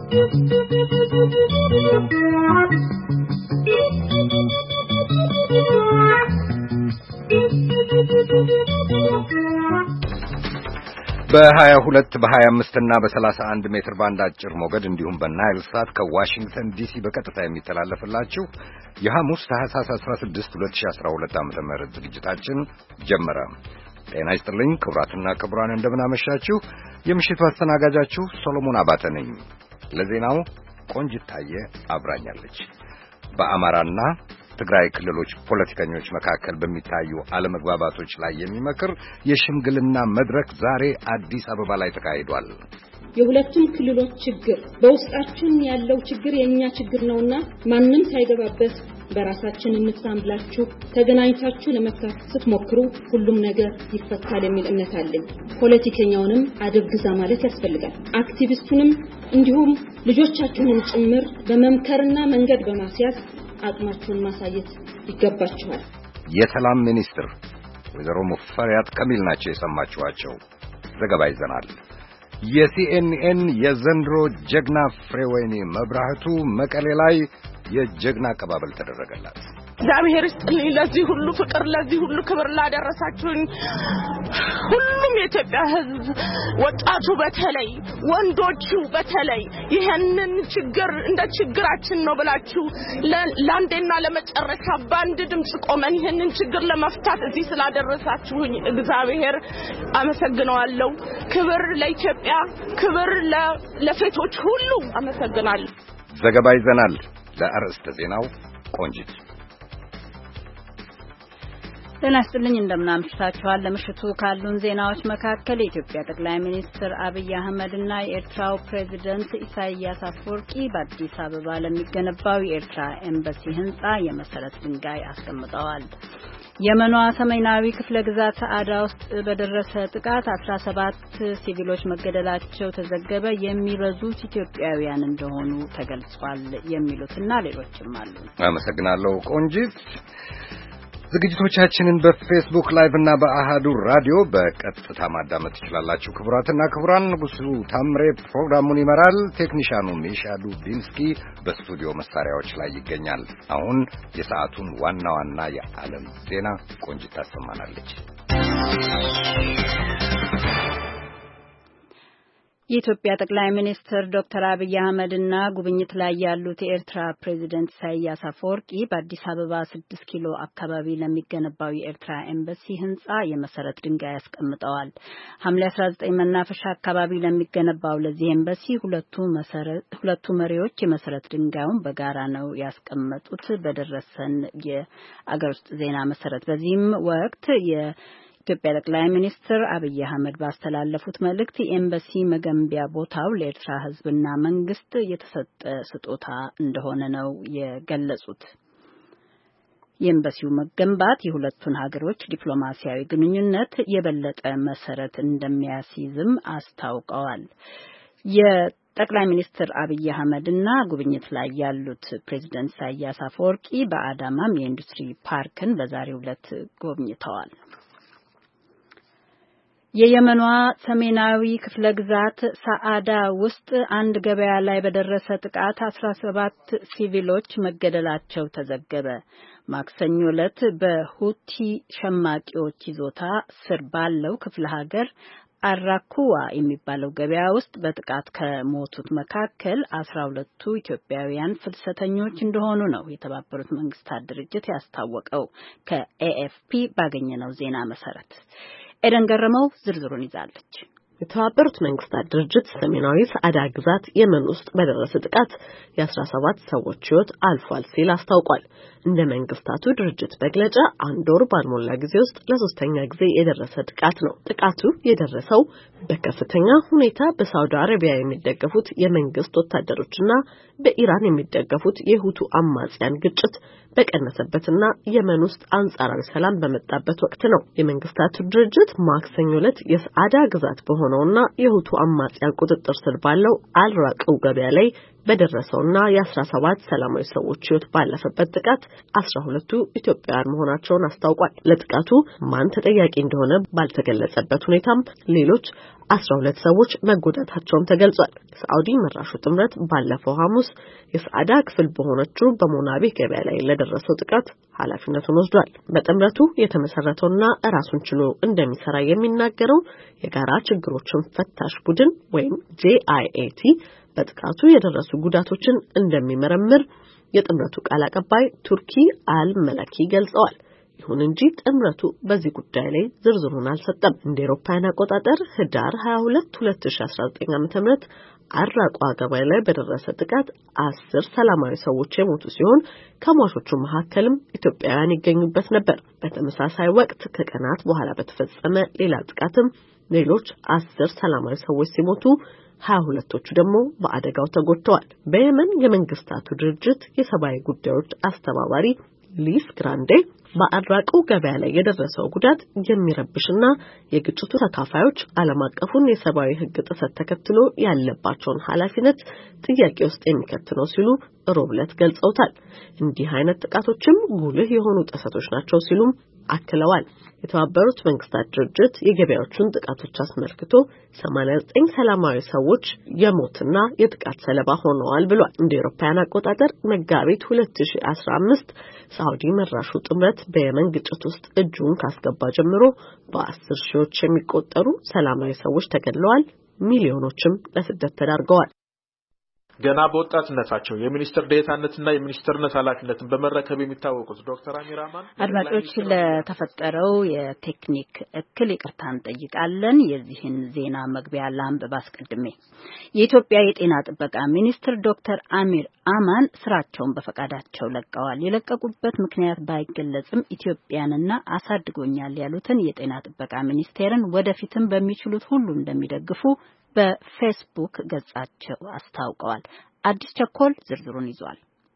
በ22 በ25 እና በ31 ሜትር ባንድ አጭር ሞገድ እንዲሁም በናይል ሳት ከዋሽንግተን ዲሲ በቀጥታ የሚተላለፍላችሁ የሐሙስ ታህሳስ 16 2012 ዓ.ም ዝግጅታችን ጀመረ። ጤና ይስጥልኝ ክቡራትና ክቡራን እንደምን አመሻችሁ። የምሽቱ አስተናጋጃችሁ ሶሎሞን አባተ ነኝ። ለዜናው ቆንጂት ታየ አብራኛለች። በአማራና ትግራይ ክልሎች ፖለቲከኞች መካከል በሚታዩ አለመግባባቶች ላይ የሚመክር የሽምግልና መድረክ ዛሬ አዲስ አበባ ላይ ተካሂዷል። የሁለቱም ክልሎች ችግር በውስጣችን ያለው ችግር የኛ ችግር ነውና ማንንም ሳይገባበት በራሳችን እንፍታም ተገናኝታችሁ ለመፍታት ስትሞክሩ ሁሉም ነገር ይፈታል የሚል እምነት አለኝ። ፖለቲከኛውንም አደግዛ ማለት ያስፈልጋል። አክቲቪስቱንም እንዲሁም ልጆቻችሁንም ጭምር በመምከርና መንገድ በማስያዝ አቅማችሁን ማሳየት ይገባችኋል። የሰላም ሚኒስትር ወይዘሮ ሙፈሪያት ከሚል ናቸው የሰማችኋቸው። ዘገባ ይዘናል። የሲኤንኤን የዘንድሮ ጀግና ፍሬወይኒ መብራህቱ መቀሌ ላይ የጀግና አቀባበል ተደረገላት። እግዚአብሔር ይስጥልኝ ለዚህ ሁሉ ፍቅር ለዚህ ሁሉ ክብር ላደረሳችሁኝ ሁሉም የኢትዮጵያ ሕዝብ ወጣቱ በተለይ ወንዶቹ በተለይ ይሄንን ችግር እንደ ችግራችን ነው ብላችሁ ለአንዴና ለመጨረሻ ባንድ ድምጽ ቆመን ይሄንን ችግር ለመፍታት እዚህ ስላደረሳችሁኝ እግዚአብሔር አመሰግናለሁ። ክብር ለኢትዮጵያ፣ ክብር ለሴቶች ሁሉ አመሰግናለሁ። ዘገባ ይዘናል። ለአርዕስተ ዜናው ቆንጂት ጤና ይስጥልኝ እንደምናምሽታችኋል። ለምሽቱ ካሉን ዜናዎች መካከል የኢትዮጵያ ጠቅላይ ሚኒስትር አብይ አህመድና የኤርትራው ፕሬዝዳንት ኢሳያስ አፈወርቂ በአዲስ አበባ ለሚገነባው የኤርትራ ኤምባሲ ህንጻ የመሰረት ድንጋይ አስቀምጠዋል። የመኗ ሰሜናዊ ክፍለ ግዛት ሰዓዳ ውስጥ በደረሰ ጥቃት 17 ሲቪሎች መገደላቸው ተዘገበ። የሚበዙት ኢትዮጵያውያን እንደሆኑ ተገልጿል። የሚሉትና ሌሎችም አሉ። አመሰግናለሁ ቆንጂት። ዝግጅቶቻችንን በፌስቡክ ላይቭ እና በአሃዱ ራዲዮ በቀጥታ ማዳመጥ ትችላላችሁ። ክቡራትና ክቡራን፣ ንጉሱ ታምሬ ፕሮግራሙን ይመራል። ቴክኒሻኑ ሚሻዱ ዲንስኪ በስቱዲዮ መሳሪያዎች ላይ ይገኛል። አሁን የሰዓቱን ዋና ዋና የዓለም ዜና ቆንጂት ታሰማናለች። የኢትዮጵያ ጠቅላይ ሚኒስትር ዶክተር አብይ አህመድና ጉብኝት ላይ ያሉት የኤርትራ ፕሬዝዳንት ኢሳያስ አፈወርቂ በአዲስ አበባ 6 ኪሎ አካባቢ ለሚገነባው የኤርትራ ኤምባሲ ህንጻ የመሰረት ድንጋይ አስቀምጠዋል። ሐምሌ 19 መናፈሻ አካባቢ ለሚገነባው ለዚህ ኤምባሲ ሁለቱ መሪዎች የመሰረት ድንጋዩን በጋራ ነው ያስቀመጡት። በደረሰን የአገር ውስጥ ዜና መሰረት በዚህም ወቅት የኢትዮጵያ ጠቅላይ ሚኒስትር አብይ አህመድ ባስተላለፉት መልእክት የኤምባሲ መገንቢያ ቦታው ለኤርትራ ህዝብና መንግስት የተሰጠ ስጦታ እንደሆነ ነው የገለጹት። የኤምባሲው መገንባት የሁለቱን ሀገሮች ዲፕሎማሲያዊ ግንኙነት የበለጠ መሰረት እንደሚያስይዝም አስታውቀዋል። የጠቅላይ ሚኒስትር አብይ አህመድና ጉብኝት ላይ ያሉት ፕሬዝዳንት ኢሳያስ አፈወርቂ በአዳማም የኢንዱስትሪ ፓርክን በዛሬው ዕለት ጎብኝተዋል። የየመኗ ሰሜናዊ ክፍለ ግዛት ሰዓዳ ውስጥ አንድ ገበያ ላይ በደረሰ ጥቃት 17 ሲቪሎች መገደላቸው ተዘገበ። ማክሰኞ ዕለት በሁቲ ሸማቂዎች ይዞታ ስር ባለው ክፍለ ሀገር አራኩዋ የሚባለው ገበያ ውስጥ በጥቃት ከሞቱት መካከል 12ቱ ኢትዮጵያውያን ፍልሰተኞች እንደሆኑ ነው የተባበሩት መንግስታት ድርጅት ያስታወቀው። ከኤኤፍፒ ባገኘነው ዜና መሰረት ኤደን ገረመው ዝርዝሩን ይዛለች። የተባበሩት መንግስታት ድርጅት ሰሜናዊ ሰዓዳ ግዛት የመን ውስጥ በደረሰ ጥቃት የ17 ሰዎች ሕይወት አልፏል ሲል አስታውቋል። እንደ መንግስታቱ ድርጅት መግለጫ አንድ ወር ባልሞላ ጊዜ ውስጥ ለሶስተኛ ጊዜ የደረሰ ጥቃት ነው። ጥቃቱ የደረሰው በከፍተኛ ሁኔታ በሳውዲ አረቢያ የሚደገፉት የመንግስት ወታደሮችና በኢራን የሚደገፉት የሁቱ አማጽያን ግጭት በቀነሰበትና የመን ውስጥ አንጻራዊ ሰላም በመጣበት ወቅት ነው። የመንግስታቱ ድርጅት ማክሰኞ ዕለት የሰዓዳ ግዛት በሆነውና የሁቱ አማጽያን ቁጥጥር ስር ባለው አልራቀው ገበያ ላይ በደረሰውና የ17 ሰላማዊ ሰዎች ሕይወት ባለፈበት ጥቃት 12ቱ ኢትዮጵያውያን መሆናቸውን አስታውቋል። ለጥቃቱ ማን ተጠያቂ እንደሆነ ባልተገለጸበት ሁኔታም ሌሎች 12 ሰዎች መጎዳታቸውን ተገልጿል። ሳዑዲ መራሹ ጥምረት ባለፈው ሐሙስ የሳዕዳ ክፍል በሆነችው በሞናቤ ገበያ ላይ ለደረሰው ጥቃት ኃላፊነቱን ወስዷል። በጥምረቱ የተመሰረተውና ራሱን ችሎ እንደሚሰራ የሚናገረው የጋራ ችግሮችን ፈታሽ ቡድን ወይም JIAT በጥቃቱ የደረሱ ጉዳቶችን እንደሚመረምር የጥምረቱ ቃል አቀባይ ቱርኪ አልመለኪ ገልጸዋል። ይሁን እንጂ ጥምረቱ በዚህ ጉዳይ ላይ ዝርዝሩን አልሰጠም። እንደ አውሮፓውያን አቆጣጠር ህዳር 22 2019 ዓ.ም አራቋ ገበያ ላይ በደረሰ ጥቃት 10 ሰላማዊ ሰዎች የሞቱ ሲሆን ከሟቾቹ መካከልም ኢትዮጵያውያን ይገኙበት ነበር። በተመሳሳይ ወቅት ከቀናት በኋላ በተፈጸመ ሌላ ጥቃትም ሌሎች 10 ሰላማዊ ሰዎች ሲሞቱ 22ቶቹ ደግሞ በአደጋው ተጎድተዋል። በየመን የመንግስታቱ ድርጅት የሰብአዊ ጉዳዮች አስተባባሪ ሊስ ግራንዴ በአራቁ ገበያ ላይ የደረሰው ጉዳት የሚረብሽና የግጭቱ ተካፋዮች ዓለም አቀፉን የሰብአዊ ሕግ ጥሰት ተከትሎ ያለባቸውን ኃላፊነት ጥያቄ ውስጥ የሚከት ነው ሲሉ ሮብለት ገልጸውታል። እንዲህ አይነት ጥቃቶችም ጉልህ የሆኑ ጥሰቶች ናቸው ሲሉም አክለዋል። የተባበሩት መንግስታት ድርጅት የገበያዎቹን ጥቃቶች አስመልክቶ 89 ሰላማዊ ሰዎች የሞትና የጥቃት ሰለባ ሆነዋል ብሏል። እንደ አውሮፓውያን አቆጣጠር መጋቢት 2015 ሳዑዲ መራሹ ጥምረት በየመን ግጭት ውስጥ እጁን ካስገባ ጀምሮ በ10 ሺዎች የሚቆጠሩ ሰላማዊ ሰዎች ተገድለዋል፣ ሚሊዮኖችም ለስደት ተዳርገዋል። ገና በወጣትነታቸው የሚኒስትር ዴታነትና የሚኒስትርነት ኃላፊነትን በመረከብ የሚታወቁት ዶክተር አሚር አማን አድማጮች ለተፈጠረው የቴክኒክ እክል ይቅርታ እንጠይቃለን። የዚህን ዜና መግቢያ ላንብብ አስቀድሜ። የኢትዮጵያ የጤና ጥበቃ ሚኒስትር ዶክተር አሚር አማን ስራቸውን በፈቃዳቸው ለቀዋል። የለቀቁበት ምክንያት ባይገለጽም ኢትዮጵያንና አሳድጎኛል ያሉትን የጤና ጥበቃ ሚኒስቴርን ወደፊትም በሚችሉት ሁሉ እንደሚደግፉ በፌስቡክ ገጻቸው አስታውቀዋል። አዲስ ቸኮል ዝርዝሩን ይዟል።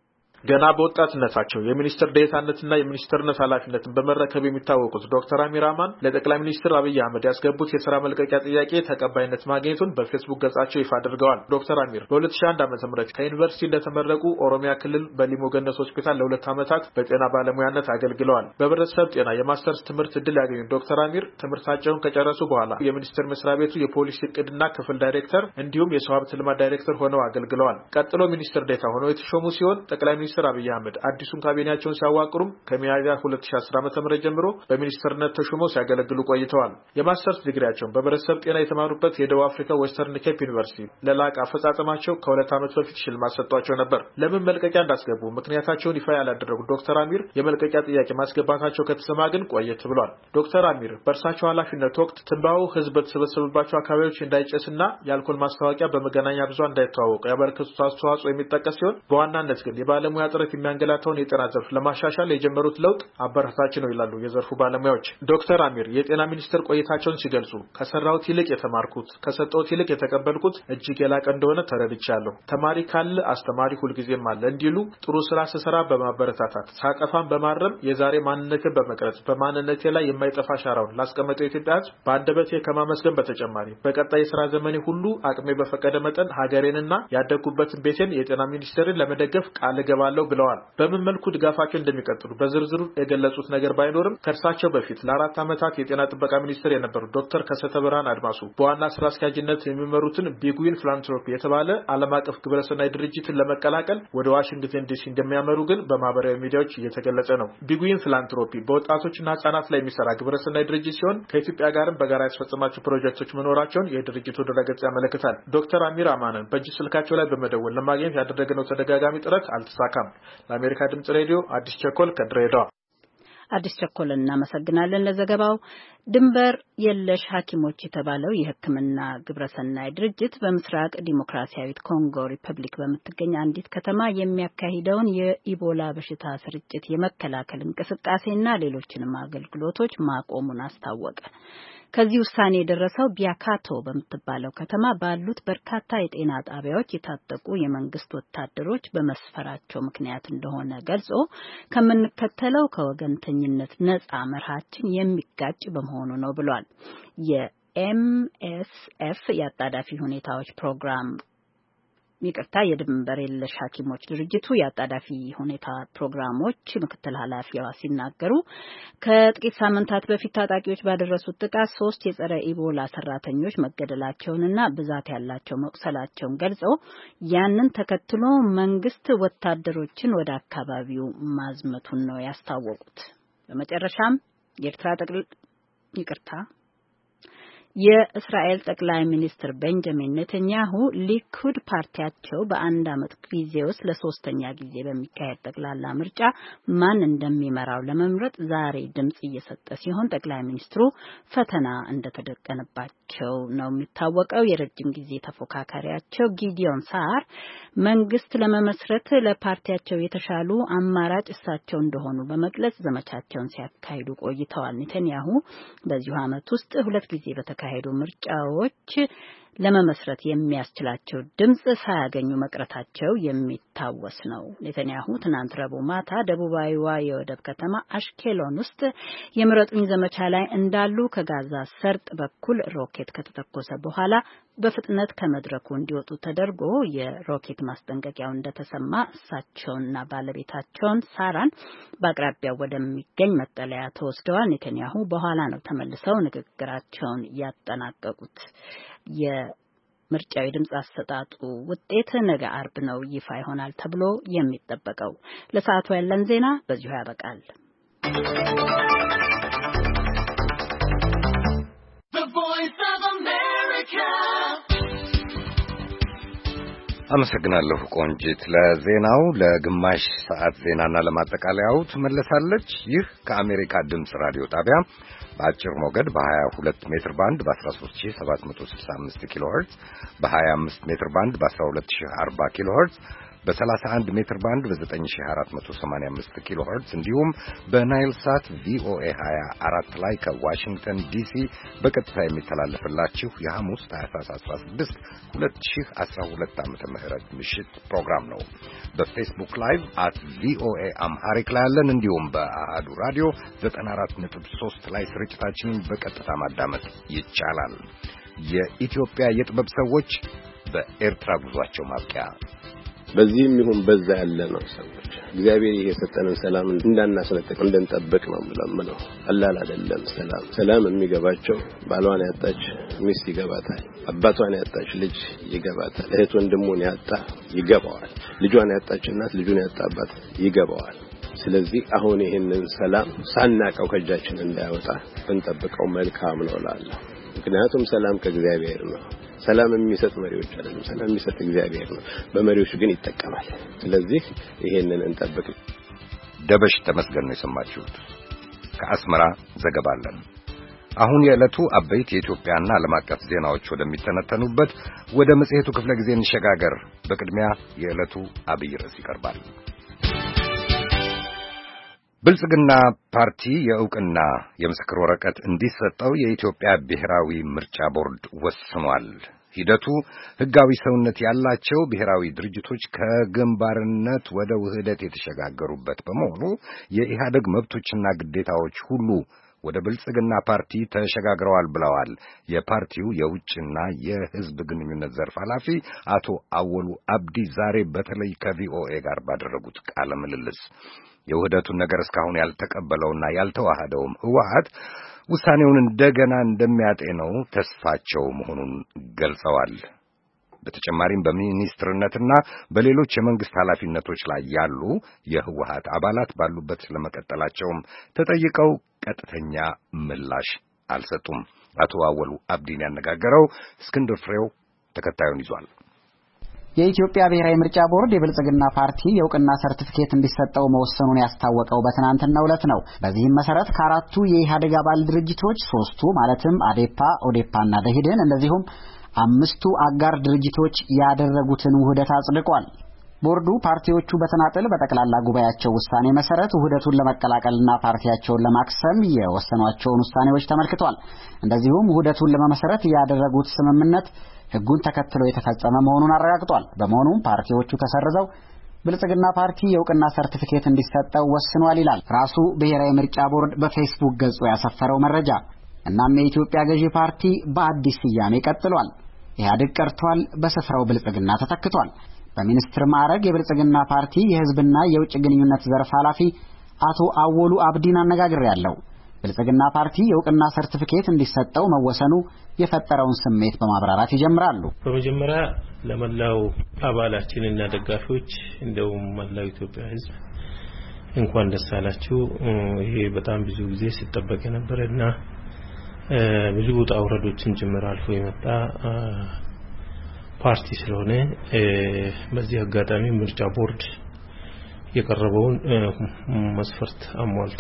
ገና በወጣትነታቸው የሚኒስትር ዴታነትና የሚኒስትርነት ኃላፊነትን በመረከብ የሚታወቁት ዶክተር አሚር አማን ለጠቅላይ ሚኒስትር አብይ አህመድ ያስገቡት የሥራ መልቀቂያ ጥያቄ ተቀባይነት ማግኘቱን በፌስቡክ ገጻቸው ይፋ አድርገዋል። ዶክተር አሚር በ2001 ዓ.ም ከዩኒቨርሲቲ እንደተመረቁ ኦሮሚያ ክልል በሊሞ ገነት ሆስፒታል ለ2 ዓመታት በጤና ባለሙያነት አገልግለዋል። በህብረተሰብ ጤና የማስተርስ ትምህርት ዕድል ያገኙት ዶክተር አሚር ትምህርታቸውን ከጨረሱ በኋላ የሚኒስቴር መስሪያ ቤቱ የፖሊሲ ዕቅድና ክፍል ዳይሬክተር እንዲሁም የሰው ሀብት ልማት ዳይሬክተር ሆነው አገልግለዋል። ቀጥሎ ሚኒስትር ዴታ ሆነው የተሾሙ ሲሆን ጠቅላይ ሚኒስትር አብይ አህመድ አዲሱን ካቢኔያቸውን ሲያዋቅሩም ከሚያዝያ 2010 ዓ.ም ጀምሮ በሚኒስትርነት ተሾመው ሲያገለግሉ ቆይተዋል። የማስተርስ ዲግሪያቸውን በህብረተሰብ ጤና የተማሩበት የደቡብ አፍሪካ ዌስተርን ኬፕ ዩኒቨርሲቲ ለላቀ አፈጻጸማቸው ከ2 ዓመት በፊት ሽልማት ሰጥቷቸው ነበር። ለምን መልቀቂያ እንዳስገቡ ምክንያታቸውን ይፋ ያላደረጉት ዶክተር አሚር የመልቀቂያ ጥያቄ ማስገባታቸው ከተሰማ ግን ቆየት ብሏል። ዶክተር አሚር በእርሳቸው ኃላፊነት ወቅት ትንባው ህዝብ በተሰበሰበባቸው አካባቢዎች እንዳይጨስና የአልኮል ማስታወቂያ በመገናኛ ብዙሃን እንዳይተዋወቅ ያበረከቱት አስተዋጽኦ የሚጠቀስ ሲሆን በዋናነት ግን የባለሙያ ጥረት የሚያንገላታውን የጤና ዘርፍ ለማሻሻል የጀመሩት ለውጥ አበረታች ነው ይላሉ የዘርፉ ባለሙያዎች። ዶክተር አሚር የጤና ሚኒስትር ቆይታቸውን ሲገልጹ ከሰራሁት ይልቅ የተማርኩት ከሰጠሁት ይልቅ የተቀበልኩት እጅግ የላቀ እንደሆነ ተረድቻለሁ። ተማሪ ካለ አስተማሪ ሁልጊዜም አለ እንዲሉ ጥሩ ስራ ስሰራ በማበረታታት ሳጠፋን በማረም የዛሬ ማንነትን በመቅረጽ በማንነቴ ላይ የማይጠፋ አሻራውን ላስቀመጠው የኢትዮጵያ ሕዝብ በአንደበቴ ከማመስገን በተጨማሪ በቀጣይ የሥራ ዘመኔ ሁሉ አቅሜ በፈቀደ መጠን ሀገሬንና ያደጉበትን ቤቴን የጤና ሚኒስቴርን ለመደገፍ ቃል እገባለሁ ብለዋል። በምን መልኩ ድጋፋቸው እንደሚቀጥሉ በዝርዝሩ የገለጹት ነገር ባይኖርም ከእርሳቸው በፊት ለ4 ዓመታት የጤና ጥበቃ ሚኒስትር የነበሩት ዶክተር ከሰተ ብርሃን አድማሱ በዋና ስራ አስኪያጅነት የሚመሩትን ቢግዊን ፊላንትሮፒ የተባለ ዓለም አቀፍ ግብረሰናይ ድርጅትን ለመቀላቀል ወደ ዋሽንግተን ዲሲ እንደሚያመሩ ግን በማህበራዊ ሚዲያዎች እየተገለጸ ነው። ቢግዊን ፊላንትሮፒ በወጣቶችና ህጻናት ላይ የሚሰራ ግብረሰናይ ድርጅት ሲሆን ከኢትዮጵያ ጋርም በጋራ ያስፈጸማቸው ፕሮጀክቶች መኖራቸውን የድርጅቱ ድረገጽ ያመለክታል። ዶክተር አሚር አማንን በእጅ ስልካቸው ላይ በመደወል ለማግኘት ያደረግነው ተደጋጋሚ ጥረት አልተሳካም። ለአሜሪካ ድምጽ ሬዲዮ አዲስ ቸኮል ከድሬዳዋ። አዲስ ቸኮል እናመሰግናለን ለዘገባው። ድንበር የለሽ ሐኪሞች የተባለው የሕክምና ግብረሰናይ ድርጅት በምስራቅ ዲሞክራሲያዊት ኮንጎ ሪፐብሊክ በምትገኝ አንዲት ከተማ የሚያካሂደውን የኢቦላ በሽታ ስርጭት የመከላከል እንቅስቃሴና ሌሎችንም አገልግሎቶች ማቆሙን አስታወቀ። ከዚህ ውሳኔ የደረሰው ቢያካቶ በምትባለው ከተማ ባሉት በርካታ የጤና ጣቢያዎች የታጠቁ የመንግስት ወታደሮች በመስፈራቸው ምክንያት እንደሆነ ገልጾ ከምንከተለው ከወገንተኝነት ነጻ መርሃችን የሚጋጭ በመሆኑ ነው ብሏል። የኤምኤስኤፍ የአጣዳፊ ሁኔታዎች ፕሮግራም የድንበር የለሽ ሐኪሞች ድርጅቱ የአጣዳፊ ሁኔታ ፕሮግራሞች ምክትል ኃላፊዋ ሲናገሩ ከጥቂት ሳምንታት በፊት ታጣቂዎች ባደረሱት ጥቃት 3 የጸረ ኢቦላ ሰራተኞች መገደላቸውንና ብዛት ያላቸው መቁሰላቸውን ገልጸው ያንን ተከትሎ መንግስት ወታደሮችን ወደ አካባቢው ማዝመቱን ነው ያስታወቁት። በመጨረሻም የእስራኤል ጠቅላይ ሚኒስትር ቤንጃሚን ኔታንያሁ ሊኩድ ፓርቲያቸው በአንድ ዓመት ጊዜ ውስጥ ለሶስተኛ ጊዜ በሚካሄድ ጠቅላላ ምርጫ ማን እንደሚመራው ለመምረጥ ዛሬ ድምጽ እየሰጠ ሲሆን ጠቅላይ ሚኒስትሩ ፈተና እንደተደቀነባቸው ነው የሚታወቀው። የረጅም ጊዜ ተፎካካሪያቸው ጊዲዮን ሳር መንግስት ለመመስረት ለፓርቲያቸው የተሻሉ አማራጭ እሳቸው እንደሆኑ በመግለጽ ዘመቻቸውን ሲያካሂዱ ቆይተዋል። ኔታንያሁ በዚሁ ዓመት ውስጥ 2 ጊዜ ሄዱ ምርጫዎች ለመመስረት የሚያስችላቸው ድምጽ ሳያገኙ መቅረታቸው የሚታወስ ነው። ኔታንያሁ ትናንት ረቡዕ ማታ ደቡባዊዋ የወደብ ከተማ አሽኬሎን ውስጥ የምረጡኝ ዘመቻ ላይ እንዳሉ ከጋዛ ሰርጥ በኩል ሮኬት ከተተኮሰ በኋላ በፍጥነት ከመድረኩ እንዲወጡ ተደርጎ የሮኬት ማስጠንቀቂያው እንደተሰማ እሳቸውና ባለቤታቸውን ሳራን በአቅራቢያው ወደሚገኝ መጠለያ ተወስደዋል። ኔታንያሁ በኋላ ነው ተመልሰው ንግግራቸውን ያጠናቀቁት። የምርጫው ድምጽ አሰጣጡ ውጤት ነገ አርብ ነው ይፋ ይሆናል ተብሎ የሚጠበቀው። ለሰዓቱ ያለን ዜና በዚሁ ያበቃል። አመሰግናለሁ ቆንጂት ለዜናው። ለግማሽ ሰዓት ዜናና ለማጠቃለያው ትመለሳለች። ይህ ከአሜሪካ ድምጽ ራዲዮ ጣቢያ በአጭር ሞገድ በ22 ሜትር ባንድ በ13765 ኪሎ ሄርትዝ በ25 ሜትር ባንድ በ12040 ኪሎ ሄርትዝ በ31 ሜትር ባንድ በ9485 ኪሎ ሄርትዝ እንዲሁም በናይል ሳት ቪኦኤ 24 ላይ ከዋሽንግተን ዲሲ በቀጥታ የሚተላለፍላችሁ የሐሙስ ታህሳስ 16 2012 ዓመተ ምህረት ምሽት ፕሮግራም ነው። በፌስቡክ ላይቭ @ቪኦኤ አምሃሪክ ላይ ያለን እንዲሁም በአሃዱ ራዲዮ 94.3 ላይ ስርጭታችንን በቀጥታ ማዳመጥ ይቻላል። የኢትዮጵያ የጥበብ ሰዎች በኤርትራ ጉዟቸው ማብቂያ በዚህም ይሁን በዛ ያለ ነው ሰዎች እግዚአብሔር የሰጠንን ሰላም እንዳናስነጥቅ እንድንጠብቅ ነው የምለው። ቀላል አይደለም። ሰላም የሚገባቸው ባሏን ያጣች ሚስት ይገባታል፣ አባቷን ያጣች ልጅ ይገባታል፣ እህት ወንድሙን ያጣ ይገባዋል፣ ልጇን ያጣች እናት ልጁን ያጣ አባት ይገባዋል። ስለዚህ አሁን ይሄንን ሰላም ሳናቀው ከእጃችን እንዳይወጣ እንጠብቀው መልካም ነው እላለሁ። ምክንያቱም ሰላም ከእግዚአብሔር ነው። ሰላም የሚሰጥ መሪዎች አይደለም፣ ሰላም የሚሰጥ እግዚአብሔር ነው። በመሪዎች ግን ይጠቀማል። ስለዚህ ይሄንን እንጠብቅ። ደበሽ ተመስገን ነው የሰማችሁት። ከአስመራ ዘገባ አለን። አሁን የዕለቱ አበይት የኢትዮጵያና ዓለም አቀፍ ዜናዎች ወደሚተነተኑበት ወደ መጽሔቱ ክፍለ ጊዜ እንሸጋገር። በቅድሚያ የዕለቱ አብይ ርዕስ ይቀርባል። ብልጽግና ፓርቲ የዕውቅና የምስክር ወረቀት እንዲሰጠው የኢትዮጵያ ብሔራዊ ምርጫ ቦርድ ወስኗል። ሂደቱ ሕጋዊ ሰውነት ያላቸው ብሔራዊ ድርጅቶች ከግንባርነት ወደ ውህደት የተሸጋገሩበት በመሆኑ የኢህአደግ መብቶችና ግዴታዎች ሁሉ ወደ ብልጽግና ፓርቲ ተሸጋግረዋል ብለዋል የፓርቲው የውጭና የሕዝብ ግንኙነት ዘርፍ ኃላፊ አቶ አወሉ አብዲ ዛሬ በተለይ ከቪኦኤ ጋር ባደረጉት ቃለ ምልልስ። የውህደቱን ነገር እስካሁን ያልተቀበለውና ያልተዋሃደውም ህወሓት ውሳኔውን እንደገና እንደሚያጤነው ተስፋቸው መሆኑን ገልጸዋል። በተጨማሪም በሚኒስትርነትና በሌሎች የመንግስት ኃላፊነቶች ላይ ያሉ የህወሓት አባላት ባሉበት ስለመቀጠላቸውም ተጠይቀው ቀጥተኛ ምላሽ አልሰጡም። አቶ አወሉ አብዲን ያነጋገረው እስክንድር ፍሬው ተከታዩን ይዟል። የኢትዮጵያ ብሔራዊ ምርጫ ቦርድ የብልጽግና ፓርቲ የዕውቅና ሰርቲፊኬት እንዲሰጠው መወሰኑን ያስታወቀው በትናንትናው ዕለት ነው። በዚህም መሰረት ከአራቱ የኢህአዴግ አባል ድርጅቶች 3ቱ ማለትም አዴፓ፣ ኦዴፓና ደኢህዴን እንደዚሁም 5ቱ አጋር ድርጅቶች ያደረጉትን ውህደት አጽድቋል። ቦርዱ ፓርቲዎቹ በተናጠል በጠቅላላ ጉባኤያቸው ውሳኔ መሰረት ውህደቱን ለመቀላቀልና ፓርቲያቸውን ለማክሰም የወሰኗቸውን ውሳኔዎች ተመልክቷል። እንደዚሁም ውህደቱን ለመመሰረት ያደረጉት ስምምነት ሕጉን ተከትሎ የተፈጸመ መሆኑን አረጋግጧል። በመሆኑም ፓርቲዎቹ ተሰርዘው ብልጽግና ፓርቲ የዕውቅና ሰርቲፊኬት እንዲሰጠው ወስኗል ይላል ራሱ ብሔራዊ ምርጫ ቦርድ በፌስቡክ ገጹ ያሰፈረው መረጃ። እናም የኢትዮጵያ ገዢ ፓርቲ በአዲስ ስያሜ ቀጥሏል። ኢህአዴግ ቀርቷል፣ በስፍራው ብልጽግና ተተክቷል። በሚኒስትር ማዕረግ የብልጽግና ፓርቲ የህዝብና የውጭ ግንኙነት ዘርፍ ኃላፊ አቶ አወሉ አብዲን አነጋግሬያለሁ። ብልጽግና ፓርቲ የእውቅና ሰርቲፊኬት እንዲሰጠው መወሰኑ የፈጠረውን ስሜት በማብራራት ይጀምራሉ። በመጀመሪያ ለመላው አባላችንና ደጋፊዎች እንደውም መላው ኢትዮጵያ ህዝብ እንኳን ደስ አላችሁ። ይሄ በጣም ብዙ ጊዜ ሲጠበቅ የነበረና ብዙ ውጣ ውረዶችን ጭምር አልፎ የመጣ ፓርቲ ስለሆነ በዚህ አጋጣሚ ምርጫ ቦርድ የቀረበውን መስፈርት አሟልቶ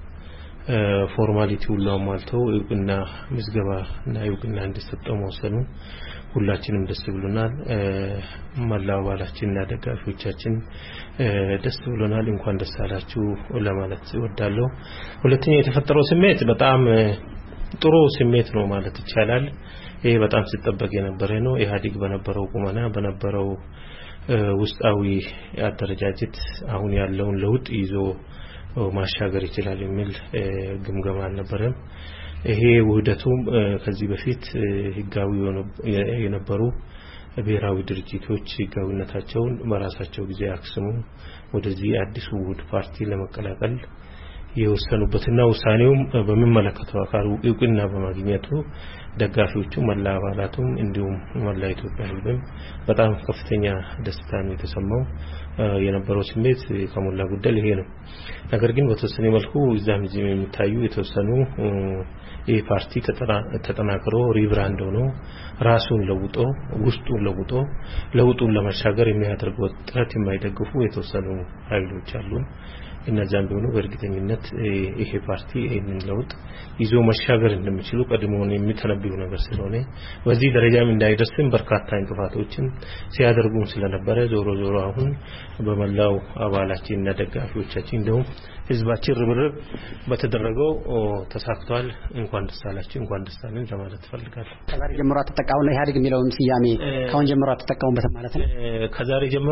ፎርማሊቲ ሁሉ አሟልቶ እውቅና ምዝገባና እውቅና እንዲሰጠው መወሰኑ ሁላችንም ደስ ብሎናል። መላው አባላችንና ደጋፊዎቻችን ደስ ብሎናል። እንኳን ደስ አላችሁ ለማለት እወዳለሁ። ሁለተኛ የተፈጠረው ስሜት በጣም ጥሩ ስሜት ነው ማለት ይቻላል። ይሄ በጣም ሲጠበቅ የነበረ ነው። ኢህአዴግ በነበረው ቁመና በነበረው ውስጣዊ አደረጃጀት አሁን ያለውን ለውጥ ይዞ ማሻገር ይችላል የሚል ግምገማ አልነበረም። ይሄ ውህደቱም ከዚህ በፊት ህጋዊ የነበሩ ብሔራዊ ድርጅቶች ህጋዊነታቸውን በራሳቸው ጊዜ አክስሙ ወደዚህ አዲሱ ውህድ ፓርቲ ለመቀላቀል የወሰኑበትና ውሳኔውም በሚመለከተው አካል እውቅና በማግኘቱ ደጋፊዎቹ መላ አባላቱም እንዲሁም መላ ኢትዮጵያ ህዝብም በጣም ከፍተኛ ደስታ ነው የተሰማው። የነበረው ስሜት ከሞላ ጎደል ይሄ ነው። ነገር ግን በተወሰነ መልኩ እዛም እዚህም የሚታዩ የተወሰኑ ይሄ ፓርቲ ተጠናክሮ ሪብራንድ ሆኖ ራሱን ለውጦ ውስጡን ለውጡን ለማሻገር የሚያደርገው ጥረት የማይደግፉ የተወሰኑ ኃይሎች አሉ። እነዛም ቢሆኑ በእርግጠኝነት ይሄ ፓርቲ ይሄንን ለውጥ ይዞ መሻገር እንደሚችሉ ቀድሞውን የሚተነብዩ ነገር ስለሆነ በዚህ ደረጃም እንዳይደርስም በርካታ እንቅፋቶችን ሲያደርጉም ስለነበረ ዞሮ አሁን በመላው አባላችንና ደጋፊዎቻችን እንደውም ህዝባችን ርብርብ በተደረገው ተሳክቷል። እንኳን ደስ አላችሁ፣ እንኳን ደስ አለን ለማለት ፈልጋለሁ። ከዛሬ ጀምሮ አትጠቃሙ ነው ኢህአዴግ የሚለውን ስያሜ ካሁን ጀምሮ አትጠቀሙበት ማለት ነው። ከዛሬ ጀምሮ